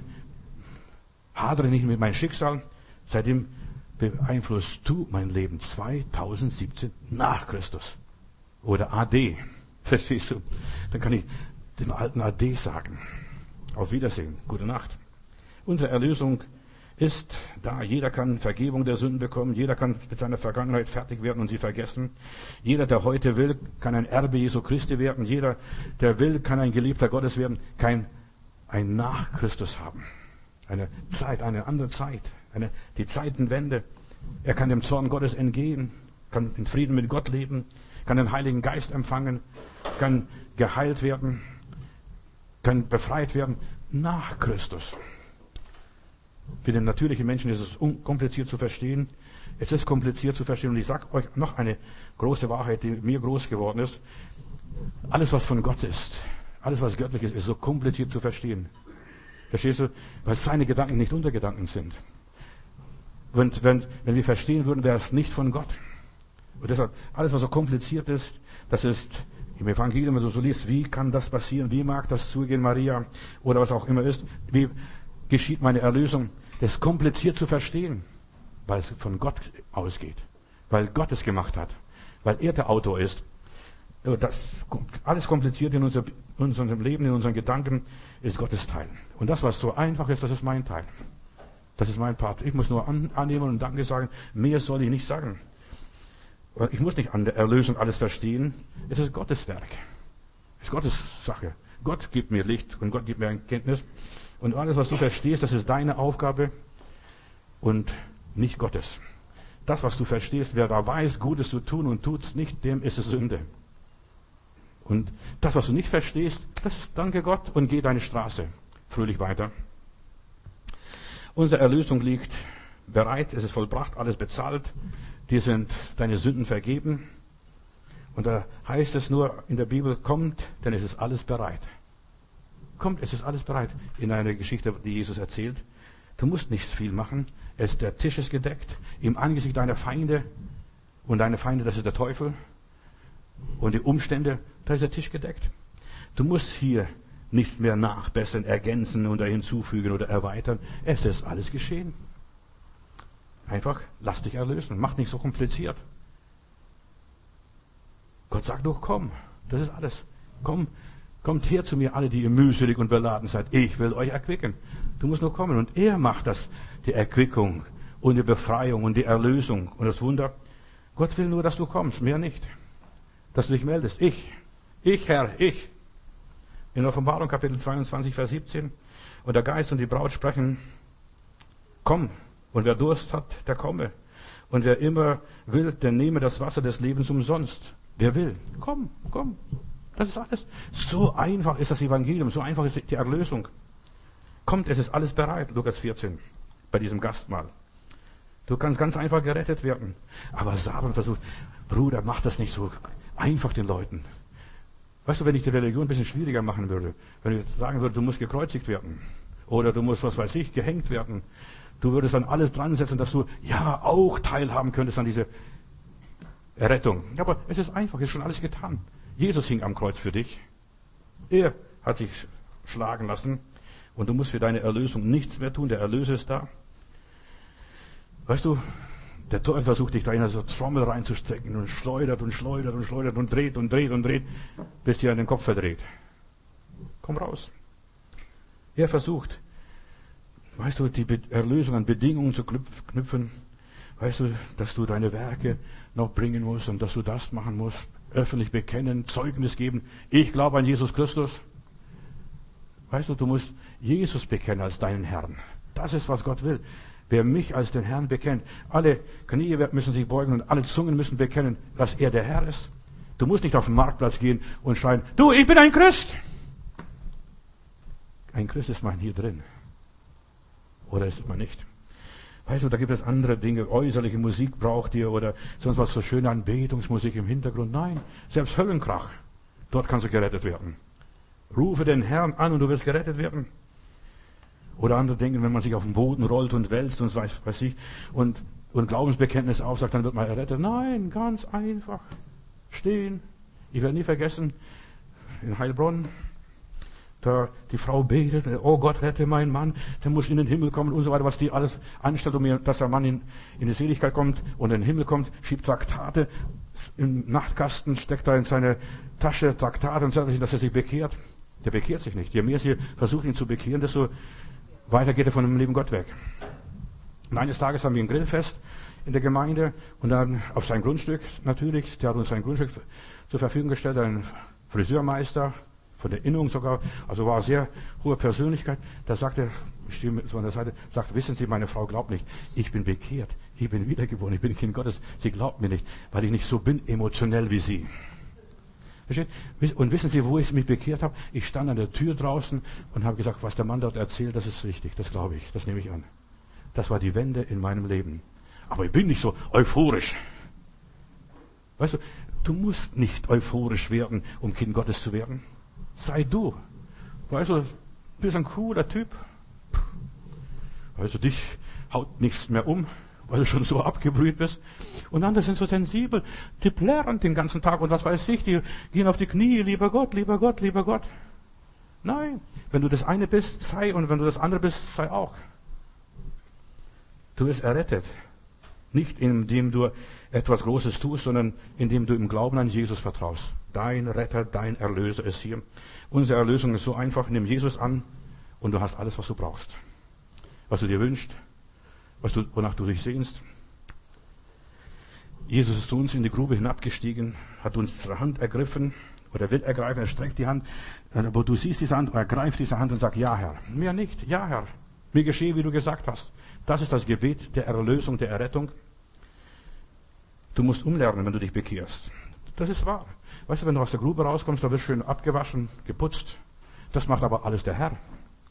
hadere ich nicht mit meinem Schicksal, seitdem beeinflusst du mein Leben zweitausendsiebzehn nach Christus. Oder A D. Verstehst du? Dann kann ich dem alten A D sagen. Auf Wiedersehen. Gute Nacht. Unsere Erlösung ist da. Jeder kann Vergebung der Sünden bekommen. Jeder kann mit seiner Vergangenheit fertig werden und sie vergessen. Jeder, der heute will, kann ein Erbe Jesu Christi werden. Jeder, der will, kann ein Geliebter Gottes werden. Kein, ein Nach Christus haben. Eine Zeit, eine andere Zeit. Eine, die Zeitenwende. Er kann dem Zorn Gottes entgehen. Kann in Frieden mit Gott leben. Kann den Heiligen Geist empfangen. Kann geheilt werden. Kann befreit werden nach Christus. Für den natürlichen Menschen ist es kompliziert zu verstehen. Es ist kompliziert zu verstehen. Und ich sage euch noch eine große Wahrheit, die mir groß geworden ist. Alles, was von Gott ist, alles, was göttlich ist, ist so kompliziert zu verstehen. Verstehst du? Weil seine Gedanken nicht unsere Gedanken sind. Wenn, wenn, wenn wir verstehen würden, wäre es nicht von Gott. Und deshalb, alles, was so kompliziert ist, das ist im Evangelium, wenn du so liest, wie kann das passieren, wie mag das zugehen, Maria, oder was auch immer ist, wie geschieht meine Erlösung, das ist kompliziert zu verstehen, weil es von Gott ausgeht, weil Gott es gemacht hat, weil er der Autor ist. Das alles kompliziert in unser, unserem Leben, in unseren Gedanken, ist Gottes Teil. Und das, was so einfach ist, das ist mein Teil. Das ist mein Part. Ich muss nur an, annehmen und Danke sagen. Mehr soll ich nicht sagen. Ich muss nicht an der Erlösung alles verstehen. Es ist Gottes Werk. Es ist Gottes Sache. Gott gibt mir Licht und Gott gibt mir Erkenntnis. Und alles, was du verstehst, das ist deine Aufgabe und nicht Gottes. Das, was du verstehst, wer da weiß, Gutes zu tun und tut's nicht, dem ist es Sünde. Und das, was du nicht verstehst, das ist danke Gott und geh deine Straße fröhlich weiter. Unsere Erlösung liegt bereit, es ist vollbracht, alles bezahlt. Dir sind deine Sünden vergeben. Und da heißt es nur in der Bibel, kommt, denn es ist alles bereit. Kommt, es ist alles bereit. In einer Geschichte, die Jesus erzählt. Du musst nicht viel machen. Es, der Tisch ist gedeckt. Im Angesicht deiner Feinde. Und deine Feinde, das ist der Teufel. Und die Umstände, da ist der Tisch gedeckt. Du musst hier nichts mehr nachbessern, ergänzen oder hinzufügen oder erweitern. Es ist alles geschehen. Einfach, lass dich erlösen. Mach nicht so kompliziert. Gott sagt doch, komm. Das ist alles. Komm, kommt her zu mir, alle, die ihr mühselig und beladen seid. Ich will euch erquicken. Du musst nur kommen. Und er macht das, die Erquickung und die Befreiung und die Erlösung und das Wunder. Gott will nur, dass du kommst, mehr nicht. Dass du dich meldest. Ich, ich, Herr, ich. In Offenbarung Kapitel zweiundzwanzig, Vers siebzehn. Und der Geist und die Braut sprechen, komm. Und wer Durst hat, der komme. Und wer immer will, der nehme das Wasser des Lebens umsonst. Wer will, komm, komm. Das ist alles. So einfach ist das Evangelium, so einfach ist die Erlösung. Kommt, es ist alles bereit, Lukas vierzehn, bei diesem Gastmahl. Du kannst ganz einfach gerettet werden. Aber Satan versucht, Bruder, mach das nicht so einfach den Leuten. Weißt du, wenn ich die Religion ein bisschen schwieriger machen würde, wenn ich sagen würde, du musst gekreuzigt werden, oder du musst, was weiß ich, gehängt werden, du würdest dann alles dran setzen, dass du ja auch teilhaben könntest an diese Errettung. Aber es ist einfach, es ist schon alles getan. Jesus hing am Kreuz für dich. Er hat sich schlagen lassen. Und du musst für deine Erlösung nichts mehr tun. Der Erlöser ist da. Weißt du, der Teufel versucht dich da in so Trommel reinzustecken und schleudert und schleudert und schleudert und dreht und dreht und dreht, bis dir den Kopf verdreht. Komm raus. Er versucht, weißt du, die Erlösung an Bedingungen zu knüpfen. Weißt du, dass du deine Werke noch bringen musst und dass du das machen musst. Öffentlich bekennen, Zeugnis geben. Ich glaube an Jesus Christus. Weißt du, du musst Jesus bekennen als deinen Herrn. Das ist, was Gott will. Wer mich als den Herrn bekennt, alle Knie müssen sich beugen und alle Zungen müssen bekennen, dass er der Herr ist. Du musst nicht auf den Marktplatz gehen und schreien, du, ich bin ein Christ. Ein Christ ist man hier drin. Oder ist man nicht? Weißt du, da gibt es andere Dinge, äußerliche Musik braucht ihr oder sonst was, so schöne Anbetungsmusik im Hintergrund. Nein, selbst Höllenkrach, dort kannst du gerettet werden. Rufe den Herrn an und du wirst gerettet werden. Oder andere denken, wenn man sich auf den Boden rollt und wälzt und weiß, weiß ich, und, und Glaubensbekenntnis aufsagt, dann wird man errettet. Nein, ganz einfach. Stehen. Ich werde nie vergessen, in Heilbronn, da die Frau betet, oh Gott, rette meinen Mann, der muss in den Himmel kommen und so weiter, was die alles anstellt, um mir, dass der Mann in, in die Seligkeit kommt und in den Himmel kommt, schiebt Traktate im Nachtkasten, steckt da in seine Tasche Traktate und sagt, dass er sich bekehrt. Der bekehrt sich nicht. Je mehr sie versuchen, ihn zu bekehren, desto weiter geht er von dem lieben Gott weg. Und eines Tages haben wir ein Grillfest in der Gemeinde und dann auf sein Grundstück natürlich, der hat uns sein Grundstück zur Verfügung gestellt, ein Friseurmeister, von der Innung sogar, also war eine sehr hohe Persönlichkeit. Da sagte, ich stehe so an der Seite, sagt, wissen Sie, meine Frau glaubt nicht, ich bin bekehrt, ich bin wiedergeboren, ich bin Kind Gottes, sie glaubt mir nicht, weil ich nicht so bin emotionell wie Sie. Versteht? Und wissen Sie, wo ich mich bekehrt habe? Ich stand an der Tür draußen und habe gesagt, was der Mann dort erzählt, das ist richtig, das glaube ich, das nehme ich an. Das war die Wende in meinem Leben. Aber ich bin nicht so euphorisch. Weißt du, du musst nicht euphorisch werden, um Kind Gottes zu werden. Sei du. Weißt du, du bist ein cooler Typ. Weißt du, dich haut nichts mehr um, weil du schon so abgebrüht bist. Und andere sind so sensibel, die plärren den ganzen Tag und was weiß ich, die gehen auf die Knie, lieber Gott, lieber Gott, lieber Gott. Nein, wenn du das eine bist, sei, und wenn du das andere bist, sei auch. Du wirst errettet. Nicht indem du etwas Großes tust, sondern indem du im Glauben an Jesus vertraust. Dein Retter, dein Erlöser ist hier. Unsere Erlösung ist so einfach, nimm Jesus an und du hast alles, was du brauchst. Was du dir wünschst, was du, wonach du dich sehnst. Jesus ist zu uns in die Grube hinabgestiegen, hat unsere Hand ergriffen oder will ergreifen, er streckt die Hand, aber du siehst diese Hand, er greift diese Hand und sagt, ja Herr, mehr nicht, ja Herr, mir geschehe, wie du gesagt hast. Das ist das Gebet der Erlösung, der Errettung. Du musst umlernen, wenn du dich bekehrst. Das ist wahr. Weißt du, wenn du aus der Grube rauskommst, da wirst du schön abgewaschen, geputzt. Das macht aber alles der Herr.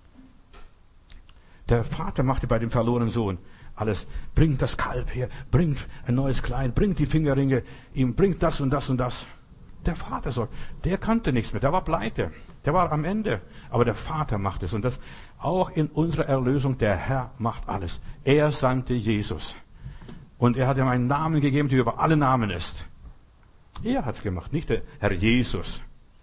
Der Vater machte bei dem verlorenen Sohn alles. Bringt das Kalb her, bringt ein neues Kleid, bringt die Fingerringe, ihm bringt das und das und das. Der Vater sagt, der kannte nichts mehr, der war pleite, der war am Ende. Aber der Vater macht es. Und das auch in unserer Erlösung, der Herr macht alles. Er sandte Jesus. Und er hat ihm einen Namen gegeben, der über alle Namen ist. Er hat's gemacht, nicht der Herr Jesus.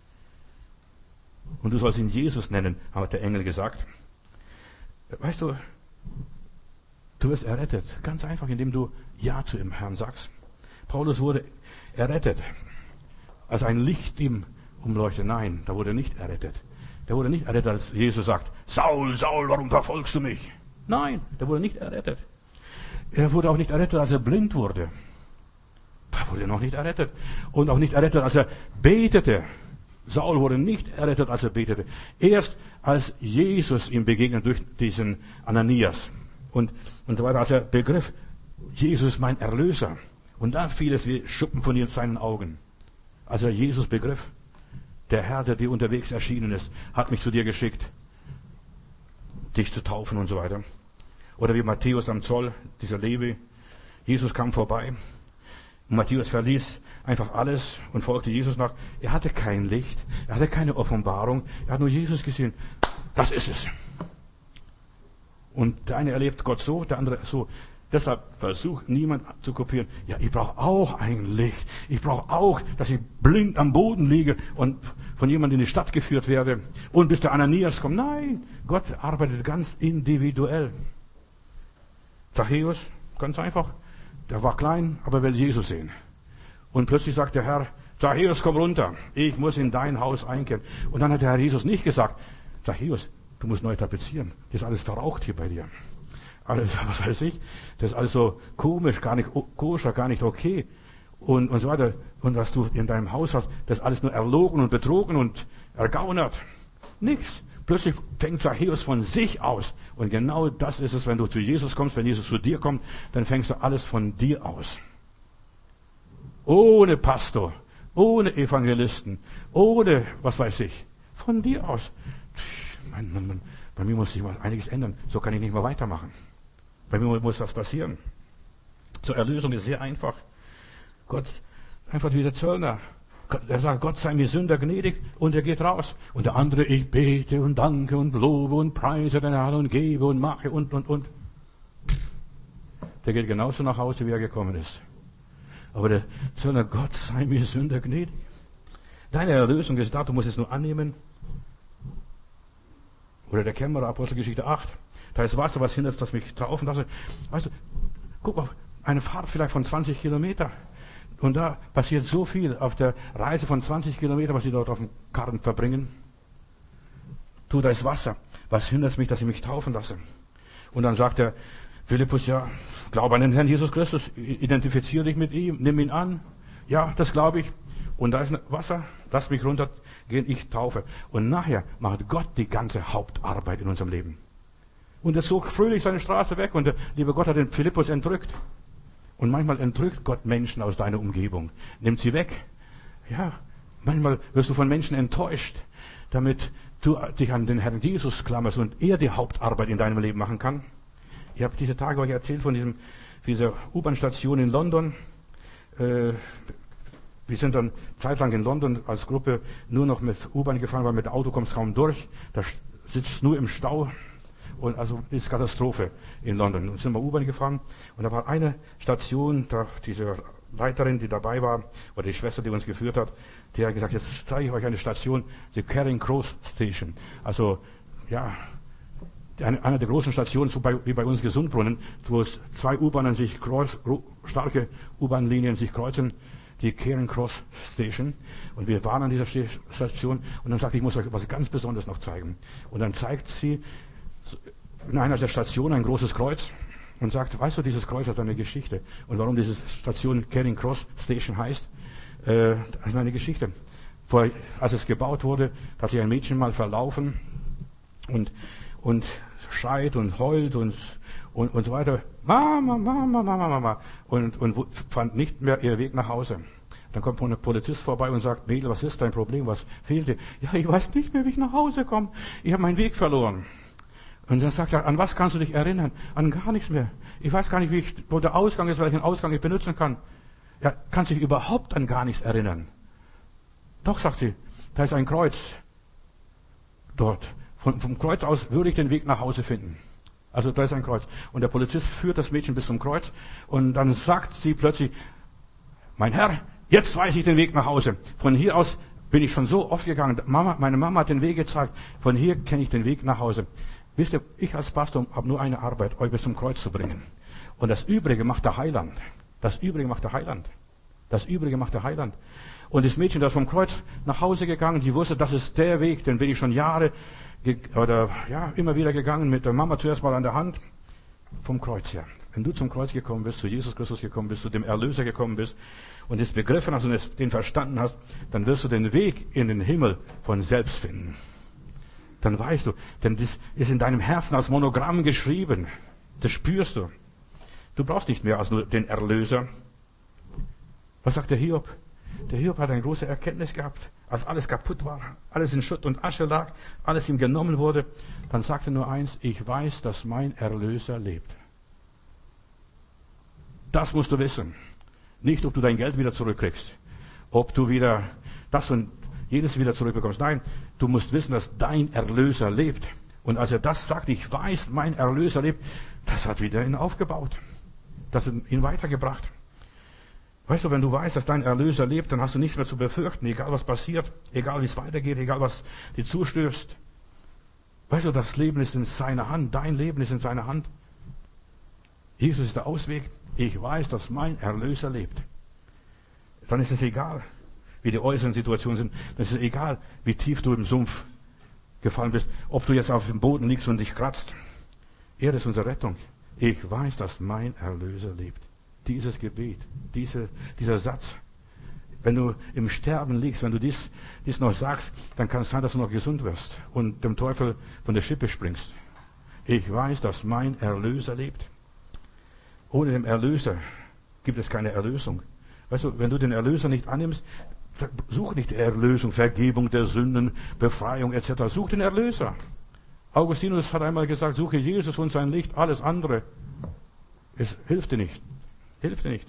Und du sollst ihn Jesus nennen, hat der Engel gesagt. Weißt du, du wirst errettet. Ganz einfach, indem du Ja zu dem Herrn sagst. Paulus wurde errettet. Als ein Licht ihm umleuchtet. Nein, da wurde er nicht errettet. Der wurde nicht errettet, als Jesus sagt, Saul, Saul, warum verfolgst du mich? Nein, der wurde nicht errettet. Er wurde auch nicht errettet, als er blind wurde. Da wurde er noch nicht errettet. Und auch nicht errettet, als er betete. Saul wurde nicht errettet, als er betete. Erst als Jesus ihm begegnet durch diesen Ananias und, und so weiter, als er begriff, Jesus ist mein Erlöser. Und dann fiel es wie Schuppen von seinen Augen. Als er Jesus begriff, der Herr, der dir unterwegs erschienen ist, hat mich zu dir geschickt, dich zu taufen und so weiter. Oder wie Matthäus am Zoll, dieser Levi. Jesus kam vorbei. Und Matthäus verließ einfach alles und folgte Jesus nach. Er hatte kein Licht, er hatte keine Offenbarung, er hat nur Jesus gesehen. Das ist es. Und der eine erlebt Gott so, der andere so. Deshalb versucht niemand zu kopieren. Ja, ich brauche auch ein Licht. Ich brauche auch, dass ich blind am Boden liege und von jemandem in die Stadt geführt werde. Und bis der Ananias kommt. Nein, Gott arbeitet ganz individuell. Zachäus, ganz einfach. Der war klein, aber will Jesus sehen. Und plötzlich sagt der Herr, Zachäus, komm runter. Ich muss in dein Haus einkehren. Und dann hat der Herr Jesus nicht gesagt, Zachäus, du musst neu tapezieren. Das ist alles verraucht hier bei dir. Alles, was weiß ich, das ist alles so komisch, gar nicht koscher, gar nicht okay. Und, und so weiter. Und was du in deinem Haus hast, das ist alles nur erlogen und betrogen und ergaunert. Nichts. Plötzlich fängt Zachäus von sich aus. Und genau das ist es, wenn du zu Jesus kommst, wenn Jesus zu dir kommt, dann fängst du alles von dir aus. Ohne Pastor, ohne Evangelisten, ohne, was weiß ich, von dir aus. Mann, Mann, Mann, bei mir muss sich mal einiges ändern. So kann ich nicht mehr weitermachen. Bei mir muss das passieren. Zur Erlösung ist sehr einfach. Gott, einfach wie der Zöllner. Er sagt, Gott sei mir Sünder gnädig, und er geht raus. Und der andere, ich bete und danke und lobe und preise den Herrn und gebe und mache und, und, und. Der geht genauso nach Hause, wie er gekommen ist. Aber der Zöllner, Gott sei mir Sünder gnädig. Deine Erlösung ist da, du musst es nur annehmen. Oder der Kämmerer, Apostelgeschichte acht. Da ist Wasser, was hindert, dass mich taufen lasse. Weißt du, guck auf eine Fahrt vielleicht von zwanzig Kilometer. Und da passiert so viel auf der Reise von zwanzig Kilometer, was sie dort auf dem Karren verbringen. Du, da ist Wasser. Was hindert mich, dass ich mich taufen lasse? Und dann sagt der Philippus, ja, glaube an den Herrn Jesus Christus, identifiziere dich mit ihm, nimm ihn an. Ja, das glaube ich. Und da ist Wasser, lass mich runtergehen, ich taufe. Und nachher macht Gott die ganze Hauptarbeit in unserem Leben. Und er zog fröhlich seine Straße weg und der liebe Gott hat den Philippus entrückt. Und manchmal entrückt Gott Menschen aus deiner Umgebung, nimmt sie weg. Ja, manchmal wirst du von Menschen enttäuscht, damit du dich an den Herrn Jesus klammerst und er die Hauptarbeit in deinem Leben machen kann. Ich habe diese Tage euch erzählt von diesem, dieser U-Bahn-Station in London. Äh, wir sind dann zeitlang in London als Gruppe nur noch mit U-Bahn gefahren, weil mit dem Auto kommst kaum durch. Da sitzt nur im Stau. Und also ist Katastrophe in London. Und sind wir U-Bahn gefahren und da war eine Station, da diese Leiterin, die dabei war, oder die Schwester, die uns geführt hat, die hat gesagt, jetzt zeige ich euch eine Station, die Charing Cross Station. Also, ja, eine, eine der großen Stationen, so bei, wie bei uns Gesundbrunnen, wo zwei U-Bahnen sich kreuz, starke U-Bahn-Linien sich kreuzen, die Charing Cross Station. Und wir waren an dieser Station und dann sagte ich, ich muss euch was ganz Besonderes noch zeigen. Und dann zeigt sie in einer der Stationen ein großes Kreuz und sagt, weißt du, dieses Kreuz hat eine Geschichte. Und warum diese Station Charing Cross Station heißt, äh, das ist eine Geschichte. Vor, als es gebaut wurde, hat sich ein Mädchen mal verlaufen und, und schreit und heult und, und, und so weiter. Mama, Mama, Mama, Mama. Und, und fand nicht mehr ihren Weg nach Hause. Dann kommt ein Polizist vorbei und sagt, Mädel, was ist dein Problem? Was fehlt dir? Ja, ich weiß nicht mehr, wie ich nach Hause komme. Ich habe meinen Weg verloren. Und dann sagt er, an was kannst du dich erinnern? An gar nichts mehr. Ich weiß gar nicht, wie ich, wo der Ausgang ist, welchen Ausgang ich benutzen kann. Ja, kannst dich überhaupt an gar nichts erinnern. Doch, sagt sie, da ist ein Kreuz. Dort. Von, vom Kreuz aus würde ich den Weg nach Hause finden. Also da ist ein Kreuz. Und der Polizist führt das Mädchen bis zum Kreuz. Und dann sagt sie plötzlich, mein Herr, jetzt weiß ich den Weg nach Hause. Von hier aus bin ich schon so oft gegangen. Mama, meine Mama hat den Weg gezeigt. Von hier kenne ich den Weg nach Hause. Wisst ihr, ich als Pastor habe nur eine Arbeit, euch bis zum Kreuz zu bringen. Und das Übrige macht der Heiland. Das Übrige macht der Heiland. Das Übrige macht der Heiland. Und das Mädchen, das vom Kreuz nach Hause gegangen, die wusste, das ist der Weg, den bin ich schon Jahre oder ja immer wieder gegangen, mit der Mama zuerst mal an der Hand, vom Kreuz her. Wenn du zum Kreuz gekommen bist, zu Jesus Christus gekommen bist, zu dem Erlöser gekommen bist und es begriffen hast und es, den verstanden hast, dann wirst du den Weg in den Himmel von selbst finden. Dann weißt du, denn das ist in deinem Herzen als Monogramm geschrieben. Das spürst du. Du brauchst nicht mehr als nur den Erlöser. Was sagt der Hiob? Der Hiob hat eine große Erkenntnis gehabt, als alles kaputt war, alles in Schutt und Asche lag, alles ihm genommen wurde. Dann sagte er nur eins, ich weiß, dass mein Erlöser lebt. Das musst du wissen. Nicht, ob du dein Geld wieder zurückkriegst, ob du wieder das und jedes wieder zurückbekommst. Nein, du musst wissen, dass dein Erlöser lebt. Und als er das sagt, ich weiß, mein Erlöser lebt, das hat wieder ihn aufgebaut. Das hat ihn weitergebracht. Weißt du, wenn du weißt, dass dein Erlöser lebt, dann hast du nichts mehr zu befürchten, egal was passiert, egal wie es weitergeht, egal was dir zustößt. Weißt du, das Leben ist in seiner Hand, dein Leben ist in seiner Hand. Jesus ist der Ausweg. Ich weiß, dass mein Erlöser lebt. Dann ist es egal, wie die äußeren Situationen sind. Dann ist es egal, wie tief du im Sumpf gefallen bist, ob du jetzt auf dem Boden liegst und dich kratzt. Er ist unsere Rettung. Ich weiß, dass mein Erlöser lebt. Dieses Gebet, diese, dieser Satz. Wenn du im Sterben liegst, wenn du dies, dies noch sagst, dann kann es sein, dass du noch gesund wirst und dem Teufel von der Schippe springst. Ich weiß, dass mein Erlöser lebt. Ohne den Erlöser gibt es keine Erlösung. Weißt du, wenn du den Erlöser nicht annimmst, such nicht Erlösung, Vergebung der Sünden, Befreiung et cetera. Such den Erlöser. Augustinus hat einmal gesagt, suche Jesus und sein Licht, alles andere. Es hilft dir nicht. Hilft dir nicht.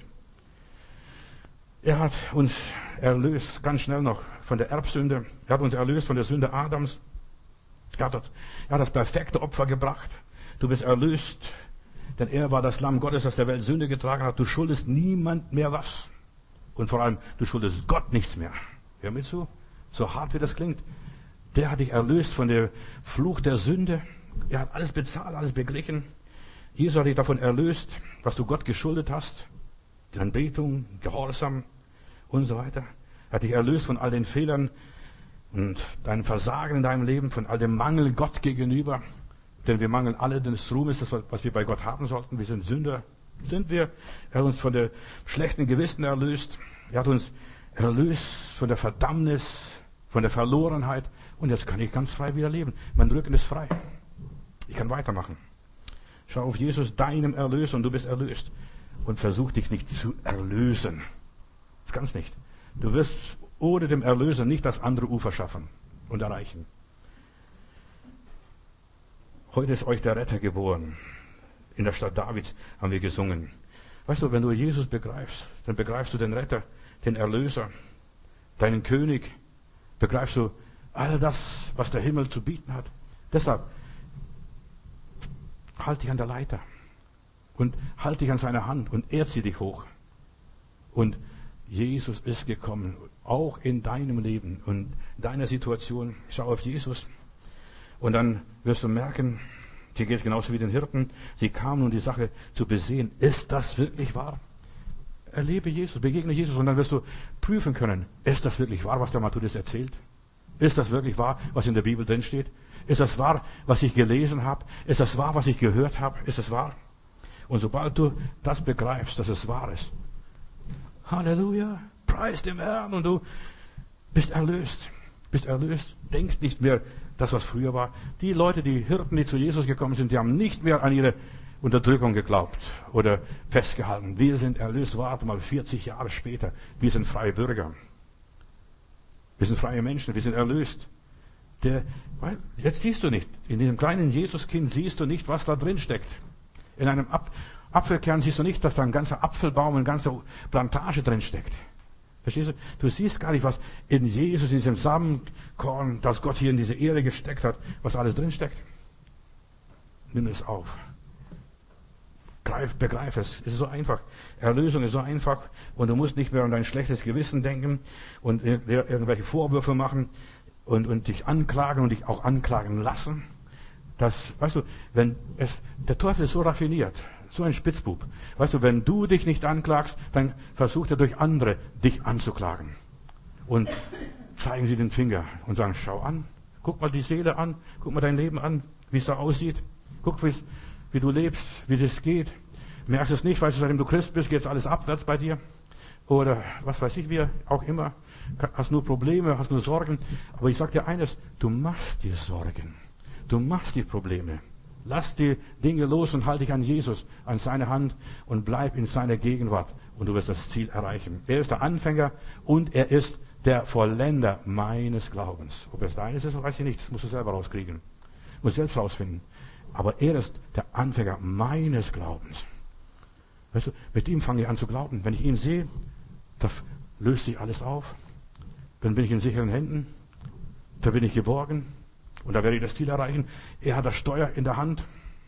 Er hat uns erlöst, ganz schnell noch, von der Erbsünde. Er hat uns erlöst von der Sünde Adams. Er hat, er hat das perfekte Opfer gebracht. Du bist erlöst, denn er war das Lamm Gottes, das der Welt Sünde getragen hat. Du schuldest niemand mehr was. Und vor allem, du schuldest Gott nichts mehr. Hör mir zu, so hart wie das klingt. Der hat dich erlöst von der Fluch der Sünde. Er hat alles bezahlt, alles beglichen. Jesus hat dich davon erlöst, was du Gott geschuldet hast. Die Anbetung, Gehorsam und so weiter. Er hat dich erlöst von all den Fehlern und deinem Versagen in deinem Leben, von all dem Mangel Gott gegenüber. Denn wir mangeln alle des Ruhmes, das, was wir bei Gott haben sollten. Wir sind Sünder. Sind wir. Er hat uns von der schlechten Gewissen erlöst. Er hat uns erlöst von der Verdammnis, von der Verlorenheit. Und jetzt kann ich ganz frei wieder leben. Mein Rücken ist frei. Ich kann weitermachen. Schau auf Jesus, deinem Erlöser, und du bist erlöst. Und versuch dich nicht zu erlösen. Das kannst nicht. Du wirst ohne dem Erlöser nicht das andere Ufer schaffen und erreichen. Heute ist euch der Retter geboren. In der Stadt Davids haben wir gesungen. Weißt du, wenn du Jesus begreifst, dann begreifst du den Retter, den Erlöser, deinen König. Begreifst du all das, was der Himmel zu bieten hat. Deshalb, halt dich an der Leiter und halt dich an seiner Hand und er zieht dich hoch. Und Jesus ist gekommen, auch in deinem Leben und deiner Situation. Schau auf Jesus und dann wirst du merken, hier geht es genauso wie den Hirten, sie kamen, um die Sache zu besehen. Ist das wirklich wahr? Erlebe Jesus, begegne Jesus und dann wirst du prüfen können, ist das wirklich wahr, was der Matthäus erzählt? Ist das wirklich wahr, was in der Bibel drin steht? Ist das wahr, was ich gelesen habe? Ist das wahr, was ich gehört habe? Ist das wahr? Und sobald du das begreifst, dass es wahr ist, Halleluja, preis dem Herrn, und du bist erlöst, bist erlöst, denkst nicht mehr das, was früher war. Die Leute, die Hirten, die zu Jesus gekommen sind, die haben nicht mehr an ihre Unterdrückung geglaubt oder festgehalten. Wir sind erlöst, warte mal, vierzig Jahre später. Wir sind freie Bürger. Wir sind freie Menschen, wir sind erlöst. Der, weil, jetzt siehst du nicht, in diesem kleinen Jesuskind siehst du nicht, was da drin steckt. In einem Ap- Apfelkern siehst du nicht, dass da ein ganzer Apfelbaum, eine ganze Plantage drin steckt. Verstehst du? Du siehst gar nicht, was in Jesus, in diesem Samenkorn, das Gott hier in diese Erde gesteckt hat, was alles drin steckt. Nimm es auf. Greif, begreif es. Es ist so einfach. Erlösung ist so einfach. Und du musst nicht mehr an dein schlechtes Gewissen denken und irgendwelche Vorwürfe machen und, und dich anklagen und dich auch anklagen lassen. Das, weißt du, wenn es, der Teufel ist so raffiniert, so ein Spitzbub. Weißt du, wenn du dich nicht anklagst, dann versucht er durch andere dich anzuklagen. Und zeigen sie den Finger und sagen, schau an, guck mal die Seele an, guck mal dein Leben an, wie es da aussieht. Guck, wie, wie du lebst, wie das geht. Merkst es nicht, weißt du, seitdem du Christ bist, geht es alles abwärts bei dir. Oder was weiß ich, wie auch immer. Hast nur Probleme, hast nur Sorgen. Aber ich sag dir eines, du machst dir Sorgen. Du machst dir Probleme. Lass die Dinge los und halte dich an Jesus, an seine Hand und bleib in seiner Gegenwart. Und du wirst das Ziel erreichen. Er ist der Anfänger und er ist der Vollender meines Glaubens. Ob es deines ist, weiß ich nicht. Das musst du selber rauskriegen. Du musst selbst rausfinden. Aber er ist der Anfänger meines Glaubens. Weißt du, mit ihm fange ich an zu glauben. Wenn ich ihn sehe, da löst sich alles auf. Dann bin ich in sicheren Händen. Da bin ich geborgen. Und da werde ich das Ziel erreichen. Er hat das Steuer in der Hand.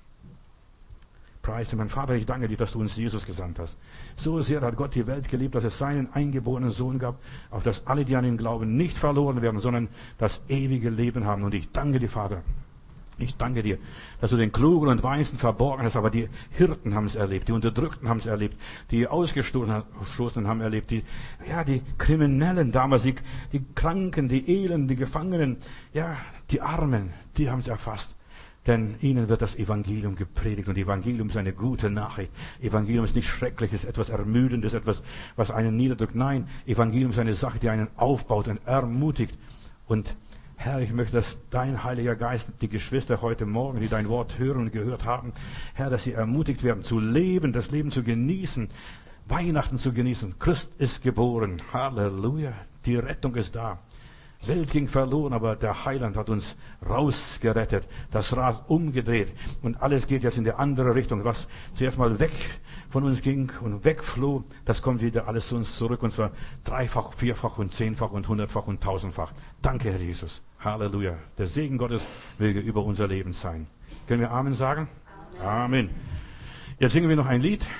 Preis dir, mein Vater, ich danke dir, dass du uns Jesus gesandt hast. So sehr hat Gott die Welt geliebt, dass es seinen eingeborenen Sohn gab, auf dass alle, die an ihn glauben, nicht verloren werden, sondern das ewige Leben haben. Und ich danke dir, Vater. Ich danke dir, dass du den Klugen und Weisen verborgen hast, aber die Hirten haben es erlebt, die Unterdrückten haben es erlebt, die Ausgestoßenen haben erlebt, die, ja, die Kriminellen damals, die, die Kranken, die Elenden, die Gefangenen, ja, die Armen, die haben es erfasst. Denn ihnen wird das Evangelium gepredigt und Evangelium ist eine gute Nachricht. Evangelium ist nicht Schreckliches, etwas Ermüdendes, etwas, was einen niederdrückt. Nein, Evangelium ist eine Sache, die einen aufbaut und ermutigt. Und Herr, ich möchte, dass dein Heiliger Geist, die Geschwister heute Morgen, die dein Wort hören und gehört haben, Herr, dass sie ermutigt werden, zu leben, das Leben zu genießen, Weihnachten zu genießen. Christ ist geboren. Halleluja. Die Rettung ist da. Welt ging verloren, aber der Heiland hat uns rausgerettet, das Rad umgedreht und alles geht jetzt in die andere Richtung. Was zuerst mal weg von uns ging und wegfloh, das kommt wieder alles zu uns zurück und zwar dreifach, vierfach und zehnfach und hundertfach und tausendfach. Danke, Herr Jesus. Halleluja. Der Segen Gottes möge über unser Leben sein. Können wir Amen sagen? Amen. Amen. Jetzt singen wir noch ein Lied.